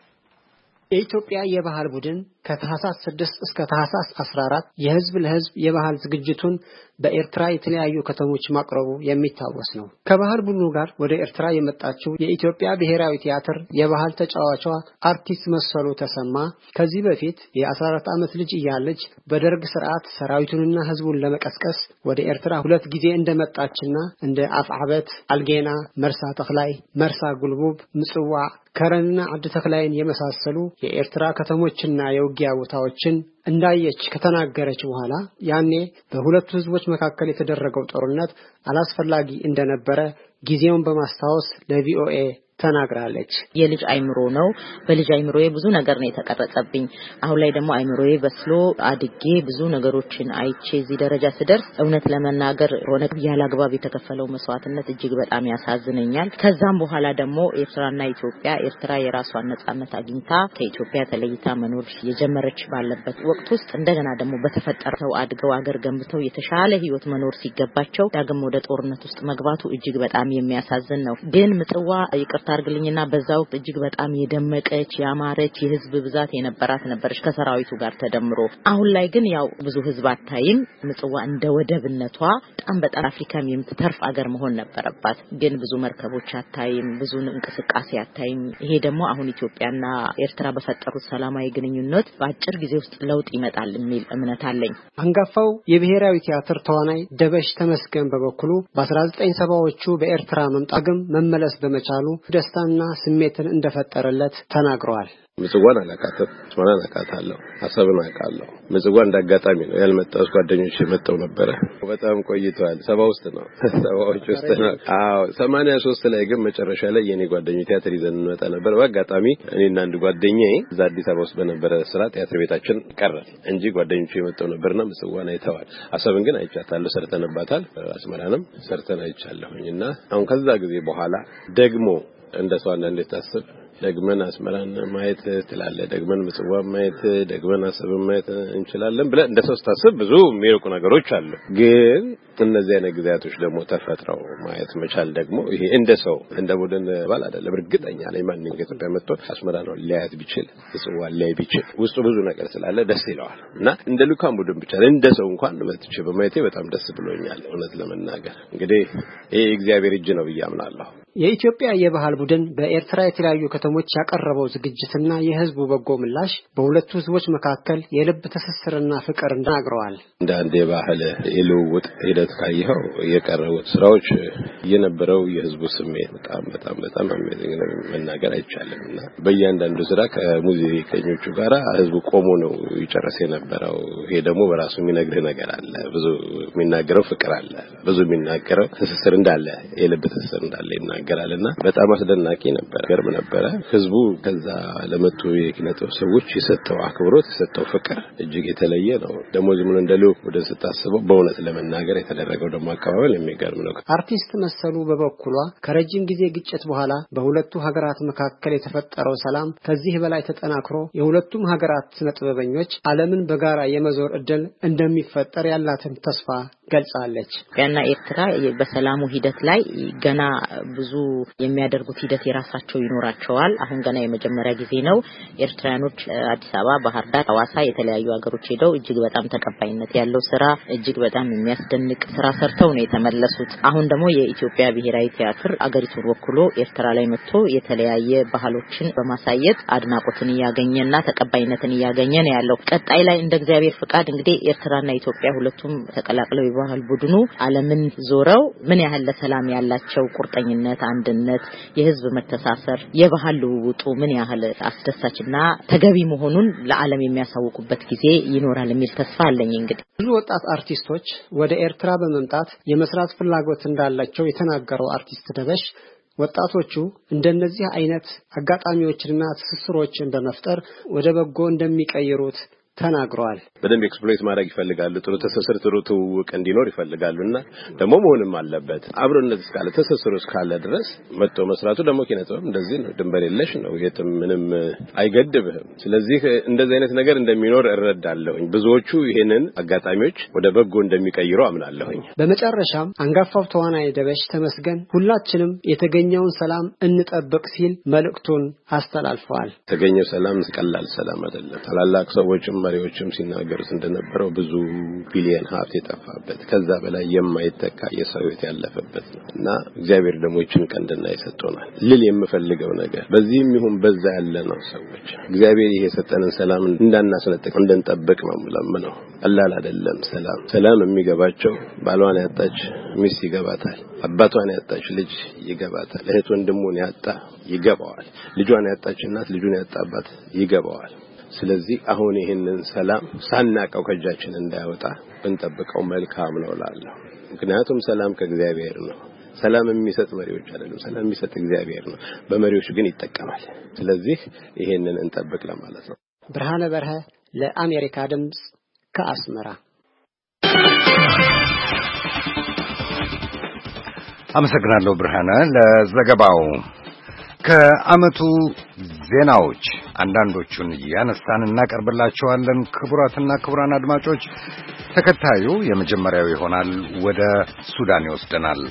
የኢትዮጵያ የባህል ቡድን ከታህሳስ 6 እስከ ታህሳስ 14 የህዝብ ለህዝብ የባህል ዝግጅቱን በኤርትራ የተለያዩ ከተሞች ማቅረቡ የሚታወስ ነው። ከባህል ቡድኑ ጋር ወደ ኤርትራ የመጣችው የኢትዮጵያ ብሔራዊ ቲያትር የባህል ተጫዋቿ አርቲስት መሰሉ ተሰማ ከዚህ በፊት የ14 ዓመት ልጅ እያለች በደርግ ስርዓት ሰራዊቱንና ህዝቡን ለመቀስቀስ ወደ ኤርትራ 2 ጊዜ እንደመጣችና እንደ አፍዓበት፣ አልጌና፣ መርሳ ተክላይ፣ መርሳ ጉልቡብ፣ ምጽዋ ከረንና አድ ተክላይን የመሳሰሉ የኤርትራ ከተሞችና የውጊያ ቦታዎችን እንዳየች ከተናገረች በኋላ ያኔ በሁለቱ ህዝቦች መካከል የተደረገው ጦርነት አላስፈላጊ እንደነበረ ጊዜውን በማስታወስ ለቪኦኤ ተናግራለች። የልጅ አይምሮ ነው። በልጅ አይምሮዬ ብዙ ነገር ነው የተቀረጸብኝ። አሁን ላይ ደግሞ አይምሮዬ በስሎ አድጌ ብዙ ነገሮችን አይቼ እዚህ ደረጃ ስደርስ እውነት ለመናገር ሆነ ያላግባብ የተከፈለው መስዋዕትነት እጅግ በጣም ያሳዝነኛል። ከዛም በኋላ ደግሞ ኤርትራና ኢትዮጵያ ኤርትራ የራሷን ነጻነት አግኝታ ከኢትዮጵያ ተለይታ መኖር የጀመረች ባለበት ወቅት ውስጥ እንደገና ደግሞ በተፈጠረው አድገው አገር ገንብተው የተሻለ ህይወት መኖር ሲገባቸው ዳግም ወደ ጦርነት ውስጥ መግባቱ እጅግ በጣም የሚያሳዝን ነው። ግን ምጽዋ ይቅርታ አርግልኝና በዛው እጅግ በጣም የደመቀች ያማረች የህዝብ ብዛት የነበራት ነበርሽ ከሰራዊቱ ጋር ተደምሮ። አሁን ላይ ግን ያው ብዙ ህዝብ አታይም። ምጽዋ እንደ ወደብነቷ በጣም አፍሪካም የምትተርፍ አገር መሆን ነበረባት። ግን ብዙ መርከቦች አታይም፣ ብዙ እንቅስቃሴ አታይም። ይሄ ደግሞ አሁን ኢትዮጵያና ኤርትራ በፈጠሩት ሰላማዊ ግንኙነት በአጭር ጊዜ ውስጥ ለውጥ ይመጣል የሚል እምነት አለኝ። አንጋፋው የብሔራዊ ቲያትር ተዋናይ ደበሽ ተመስገን በበኩሉ በ1970ዎቹ በኤርትራ መምጣግም መመለስ በመቻሉ ደስታና ስሜትን እንደፈጠረለት ተናግሯል። ምጽዋን አላቃተም፣ አስመራን አቃታለሁ፣ አሰብን አቃለሁ። ምጽዋ እንዳጋጣሚ ነው ያልመጣው። ጓደኞቼ መጣው ነበር። በጣም ቆይቷል። 70 ውስጥ ነው 70ዎች ውስጥ ነው። 83 ላይ ግን መጨረሻ ላይ የኔ ጓደኞች ቲያትር ይዘን እንመጣ ነበር። በአጋጣሚ እኔና አንድ ጓደኛዬ እዛ አዲስ አበባ ውስጥ በነበረ ስራ ቲያትር ቤታችን ቀረ እንጂ ጓደኞቼ መጣው ነበርና ምጽዋን አይተዋል። አሰብን ግን አይቻታለሁ፣ ሰርተንባታል። አስመራንም ሰርተን አይቻለሁኝና አሁን ከዛ ጊዜ በኋላ ደግሞ እንደሷ አንዴ ታስብ ደግመን አስመራን ማየት ትላለ፣ ደግመን ምጽዋ ማየት፣ ደግመን አሰብን ማየት እንችላለን ብለ እንደሰው ታስብ ብዙ የሚርቁ ነገሮች አሉ። ግን እነዚህ አይነት ጊዜያቶች ደግሞ ተፈጥረው ማየት መቻል ደግሞ ይሄ እንደሰው እንደ ቡድን ባል አይደለም። እርግጠኛ ነኝ ማንኛውም ኢትዮጵያ መጥቶ አስመራ ነው ሊያት ቢችል ምጽዋ ላይ ቢችል ውስጡ ብዙ ነገር ስላለ ደስ ይለዋል። እና እንደ ልኡካን ቡድን ብቻ እንደሰው እንኳን መጥቼ በማየቴ በጣም ደስ ብሎኛል። እውነት ለመናገር እንግዲህ ይሄ እግዚአብሔር እጅ ነው ብዬ አምናለሁ። የኢትዮጵያ የባህል ቡድን በኤርትራ የተለያዩ ከተሞች ያቀረበው ዝግጅትና የህዝቡ በጎ ምላሽ በሁለቱ ህዝቦች መካከል የልብ ትስስርና ፍቅር እንዳግረዋል። እንደ አንድ የባህል የልውውጥ ሂደት ካየኸው የቀረቡት ስራዎች የነበረው የህዝቡ ስሜት በጣም አሜዚንግ ነው መናገር አይቻልምና በእያንዳንዱ ስራ ከሙዚቀኞቹ ጋር ህዝቡ ቆሞ ነው ይጨርስ የነበረው። ይሄ ደግሞ በራሱ የሚነግርህ ነገር አለ። ብዙ የሚናገረው ፍቅር አለ፣ ብዙ የሚናገረው ትስስር እንዳለ፣ የልብ ትስስር እንዳለ ይናገራልና በጣም አስደናቂ ነበር፣ ገርም ነበረ። ህዝቡ ከዛ ለመጡ የኪነጥበብ ሰዎች የሰጠው አክብሮት የሰጠው ፍቅር እጅግ የተለየ ነው። ደግሞ ዝም እንደ ልኡክ ወደ ስታስበው በእውነት ለመናገር የተደረገው ደግሞ አቀባበል የሚገርም ነው። አርቲስት መሰሉ በበኩሏ ከረጅም ጊዜ ግጭት በኋላ በሁለቱ ሀገራት መካከል የተፈጠረው ሰላም ከዚህ በላይ ተጠናክሮ የሁለቱም ሀገራት ጥበበኞች ዓለምን በጋራ የመዞር እድል እንደሚፈጠር ያላትን ተስፋ ገልጻለች። ኢትዮጵያና ኤርትራ በሰላሙ ሂደት ላይ ገና ብዙ የሚያደርጉት ሂደት የራሳቸው ይኖራቸዋል። አሁን ገና የመጀመሪያ ጊዜ ነው። ኤርትራኖች አዲስ አበባ፣ ባህር ዳር፣ ሐዋሳ የተለያዩ ሀገሮች ሄደው እጅግ በጣም ተቀባይነት ያለው ስራ እጅግ በጣም የሚያስደንቅ ስራ ሰርተው ነው የተመለሱት። አሁን ደግሞ የኢትዮጵያ ብሔራዊ ቲያትር አገሪቱን ወክሎ ኤርትራ ላይ መጥቶ የተለያየ ባህሎችን በማሳየት አድናቆትን ያገኘና ተቀባይነትን ያገኘ ነው ያለው። ቀጣይ ላይ እንደ እግዚአብሔር ፍቃድ እንግዲህ ኤርትራና ኢትዮጵያ ሁለቱም ተቀላቅለው የባህል ቡድኑ ዓለምን ዞረው ምን ያህል ለሰላም ያላቸው ቁርጠኝነት፣ አንድነት፣ የህዝብ መተሳሰር፣ የባህል ልውውጡ ምን ያህል አስደሳችና ተገቢ መሆኑን ለዓለም የሚያሳውቁበት ጊዜ ይኖራል የሚል ተስፋ አለኝ። እንግዲህ ብዙ ወጣት አርቲስቶች ወደ ኤርትራ በመምጣት የመስራት ፍላጎት እንዳላቸው የተናገረው አርቲስት ደበሽ ወጣቶቹ እንደነዚህ አይነት አጋጣሚዎችንና ትስስሮችን በመፍጠር ወደ በጎ እንደሚቀይሩት ተናግረዋል። በደንብ ኤክስፕሎይት ማድረግ ይፈልጋሉ። ጥሩ ትስስር ጥሩ ትውውቅ እንዲኖር ይፈልጋሉና ደግሞ መሆንም አለበት። አብሮነት እስካለ ትስስሩ እስካለ ድረስ መጥቶ መስራቱ ደግሞ ኪነጥበብ እንደዚህ ነው። ድንበር የለሽ ነው። የትም ምንም አይገድብህም። ስለዚህ እንደዚህ አይነት ነገር እንደሚኖር እረዳለሁኝ። ብዙዎቹ ይሄንን አጋጣሚዎች ወደ በጎ እንደሚቀይሩ አምናለሁኝ። በመጨረሻም አንጋፋው ተዋናይ ደበሽ ተመስገን ሁላችንም የተገኘውን ሰላም እንጠብቅ ሲል መልእክቱን አስተላልፈዋል። የተገኘው ሰላም ቀላል ሰላም አይደለም። ታላላቅ ሰዎችም መሪዎችም ሲናገሩት እንደነበረው ብዙ ቢሊየን ሀብት የጠፋበት ከዛ በላይ የማይተካ የሰው ሕይወት ያለፈበት ነው እና እግዚአብሔር ደግሞ ይችን ቀን እንድናይ ሰጥቶናል። ልል የምፈልገው ነገር በዚህም ይሁን በዛ ያለ ነው ሰዎች እግዚአብሔር ይሄ የሰጠንን ሰላም እንዳናስነጥቅ እንድንጠብቅ ነው የምለምነው። ቀላል አይደለም ሰላም የሚገባቸው ባሏን ያጣች ሚስት ይገባታል፣ አባቷን ያጣች ልጅ ይገባታል፣ እህት ወንድሙን ያጣ ይገባዋል፣ ልጇን ያጣች እናት ልጁን ያጣ አባት ይገባዋል። ስለዚህ አሁን ይሄንን ሰላም ሳናቀው ከእጃችን እንዳይወጣ እንጠብቀው መልካም ነው እላለሁ። ምክንያቱም ሰላም ከእግዚአብሔር ነው። ሰላም የሚሰጥ መሪዎች አይደለም፣ ሰላም የሚሰጥ እግዚአብሔር ነው። በመሪዎች ግን ይጠቀማል። ስለዚህ ይሄንን እንጠብቅ ለማለት ነው። ብርሃነ በርሀ ለአሜሪካ ድምጽ ከአስመራ። አመሰግናለሁ ብርሃነ ለዘገባው። ከዓመቱ ዜናዎች አንዳንዶቹን ያነሳን እናቀርብላችኋለን። ክቡራትና ክቡራን አድማጮች፣ ተከታዩ የመጀመሪያው ይሆናል። ወደ ሱዳን ይወስደናል።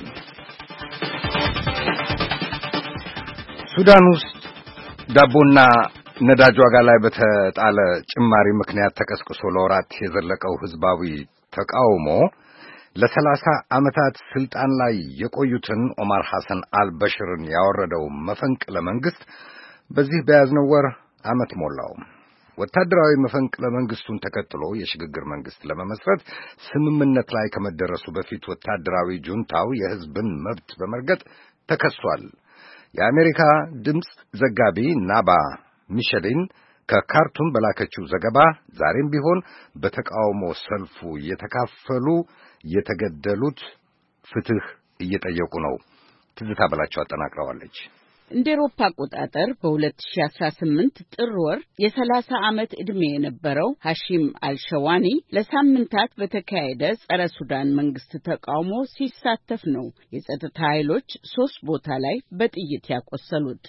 ሱዳን ውስጥ ዳቦና ነዳጅ ዋጋ ላይ በተጣለ ጭማሪ ምክንያት ተቀስቅሶ ለወራት የዘለቀው ህዝባዊ ተቃውሞ ለ30 ዓመታት ስልጣን ላይ የቆዩትን ኦማር ሐሰን አልበሽርን ያወረደው መፈንቅለ መንግስት በዚህ በያዝነው ወር ዓመት ሞላው። ወታደራዊ መፈንቅለ መንግስቱን ተከትሎ የሽግግር መንግስት ለመመስረት ስምምነት ላይ ከመደረሱ በፊት ወታደራዊ ጁንታው የህዝብን መብት በመርገጥ ተከሷል። የአሜሪካ ድምጽ ዘጋቢ ናባ ሚሸሊን ከካርቱም በላከችው ዘገባ ዛሬም ቢሆን በተቃውሞ ሰልፉ የተካፈሉ የተገደሉት ፍትህ እየጠየቁ ነው። ትዝታ በላቸው አጠናቅረዋለች። እንደ አውሮፓ አቆጣጠር በ2018 ጥር ወር የ30 ዓመት ዕድሜ የነበረው ሐሺም አልሸዋኒ ለሳምንታት በተካሄደ ጸረ ሱዳን መንግስት ተቃውሞ ሲሳተፍ ነው የጸጥታ ኃይሎች 3 ቦታ ላይ በጥይት ያቆሰሉት።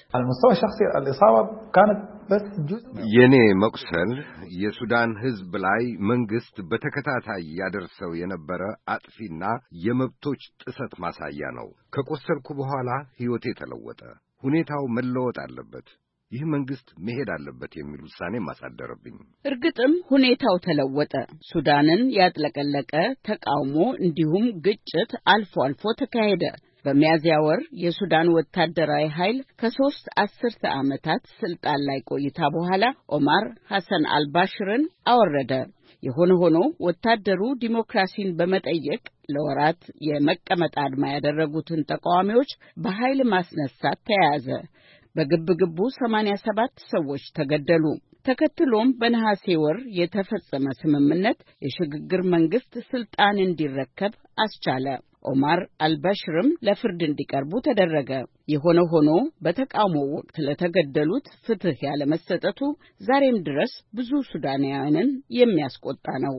የኔ መቁሰል የሱዳን ህዝብ ላይ መንግስት በተከታታይ ያደርሰው የነበረ አጥፊና የመብቶች ጥሰት ማሳያ ነው። ከቆሰልኩ በኋላ ህይወቴ ተለወጠ። ሁኔታው መለወጥ አለበት፣ ይህ መንግስት መሄድ አለበት የሚል ውሳኔ ማሳደረብኝ። እርግጥም ሁኔታው ተለወጠ። ሱዳንን ያጥለቀለቀ ተቃውሞ እንዲሁም ግጭት አልፎ አልፎ ተካሄደ። በሚያዝያ ወር የሱዳን ወታደራዊ ኃይል ከ3 አስርተ ዓመታት ስልጣን ላይ ቆይታ በኋላ ኦማር ሐሰን አልባሽርን አወረደ። የሆነ ሆኖ ወታደሩ ዲሞክራሲን በመጠየቅ ለወራት የመቀመጥ አድማ ያደረጉትን ተቃዋሚዎች በኃይል ማስነሳት ተያያዘ። በግብግቡ 87 ሰዎች ተገደሉ። ተከትሎም በነሐሴ ወር የተፈጸመ ስምምነት የሽግግር መንግስት ስልጣን እንዲረከብ አስቻለ። ኦማር አልበሽርም ለፍርድ እንዲቀርቡ ተደረገ። የሆነ ሆኖ በተቃውሞ ወቅት ለተገደሉት ፍትህ ያለመሰጠቱ ዛሬም ድረስ ብዙ ሱዳናውያንን የሚያስቆጣ ነው።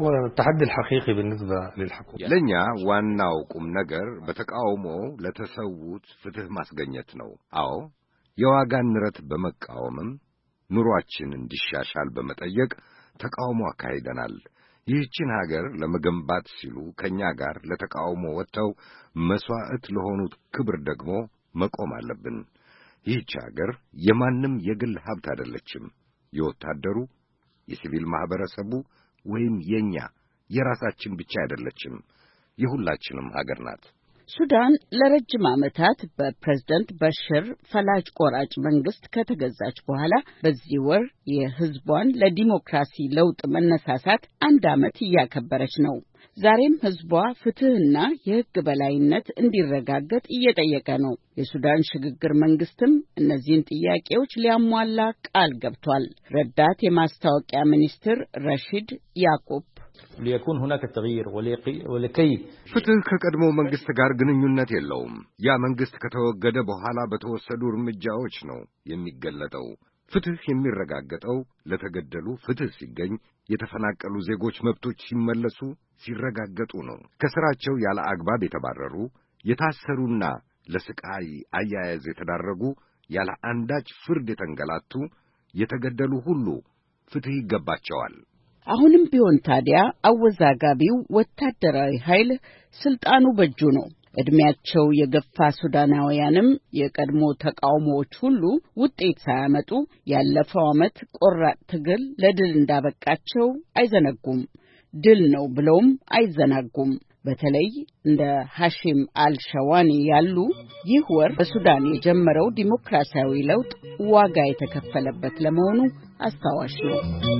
ለኛ ዋናው ቁም ነገር በተቃውሞ ለተሰዉት ፍትህ ማስገኘት ነው። አዎ የዋጋ ንረት በመቃወምም ኑሯችን እንዲሻሻል በመጠየቅ ተቃውሞ አካሂደናል። ይህችን ሀገር ለመገንባት ሲሉ ከኛ ጋር ለተቃውሞ ወጥተው መስዋዕት ለሆኑት ክብር ደግሞ መቆም አለብን። ይህች ሀገር የማንም የግል ሀብት አይደለችም። የወታደሩ፣ የሲቪል ማህበረሰቡ ወይም የኛ የራሳችን ብቻ አይደለችም። የሁላችንም ሀገር ናት። ሱዳን ለረጅም ዓመታት በፕሬዝዳንት በሽር ፈላጭ ቆራጭ መንግስት ከተገዛች በኋላ በዚህ ወር የህዝቧን ለዲሞክራሲ ለውጥ መነሳሳት 1 ዓመት እያከበረች ነው። ዛሬም ህዝቧ ፍትህና የህግ በላይነት እንዲረጋገጥ እየጠየቀ ነው። የሱዳን ሽግግር መንግስትም እነዚህን ጥያቄዎች ሊያሟላ ቃል ገብቷል። ረዳት የማስታወቂያ ሚኒስትር ረሺድ ያዕቆብ ليكون هناك تغيير ولكي ፍትህ ከቀድሞ መንግስት ጋር ግንኙነት የለውም። ያ መንግስት ከተወገደ በኋላ በተወሰዱ እርምጃዎች ነው የሚገለጠው። ፍትህ የሚረጋገጠው ለተገደሉ ፍትህ ሲገኝ፣ የተፈናቀሉ ዜጎች መብቶች ሲመለሱ ሲረጋገጡ ነው። ከሥራቸው ያለ አግባብ የተባረሩ፣ የታሰሩና ለስቃይ አያያዝ የተዳረጉ፣ ያለ አንዳች ፍርድ የተንገላቱ፣ የተገደሉ ሁሉ ፍትህ ይገባቸዋል። አሁንም ቢሆን ታዲያ አወዛጋቢው ወታደራዊ ኃይል ስልጣኑ በእጁ ነው። ዕድሜያቸው የገፋ ሱዳናውያንም የቀድሞ ተቃውሞዎች ሁሉ ውጤት ሳያመጡ ያለፈው ዓመት ቆራጥ ትግል ለድል እንዳበቃቸው አይዘነጉም። ድል ነው ብለውም አይዘናጉም። በተለይ እንደ ሐሺም አልሸዋኒ ያሉ ይህ ወር በሱዳን የጀመረው ዲሞክራሲያዊ ለውጥ ዋጋ የተከፈለበት ለመሆኑ አስታዋሽ ነው።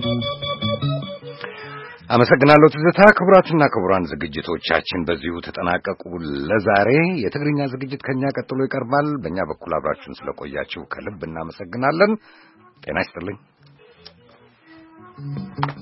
አመሰግናለሁ ትዝታ። ክቡራትና ክቡራን ዝግጅቶቻችን በዚሁ ተጠናቀቁ። ለዛሬ የትግርኛ ዝግጅት ከኛ ቀጥሎ ይቀርባል። በእኛ በኩል አብራችሁን ስለቆያችሁ ከልብ እናመሰግናለን። ጤና ይስጥልኝ።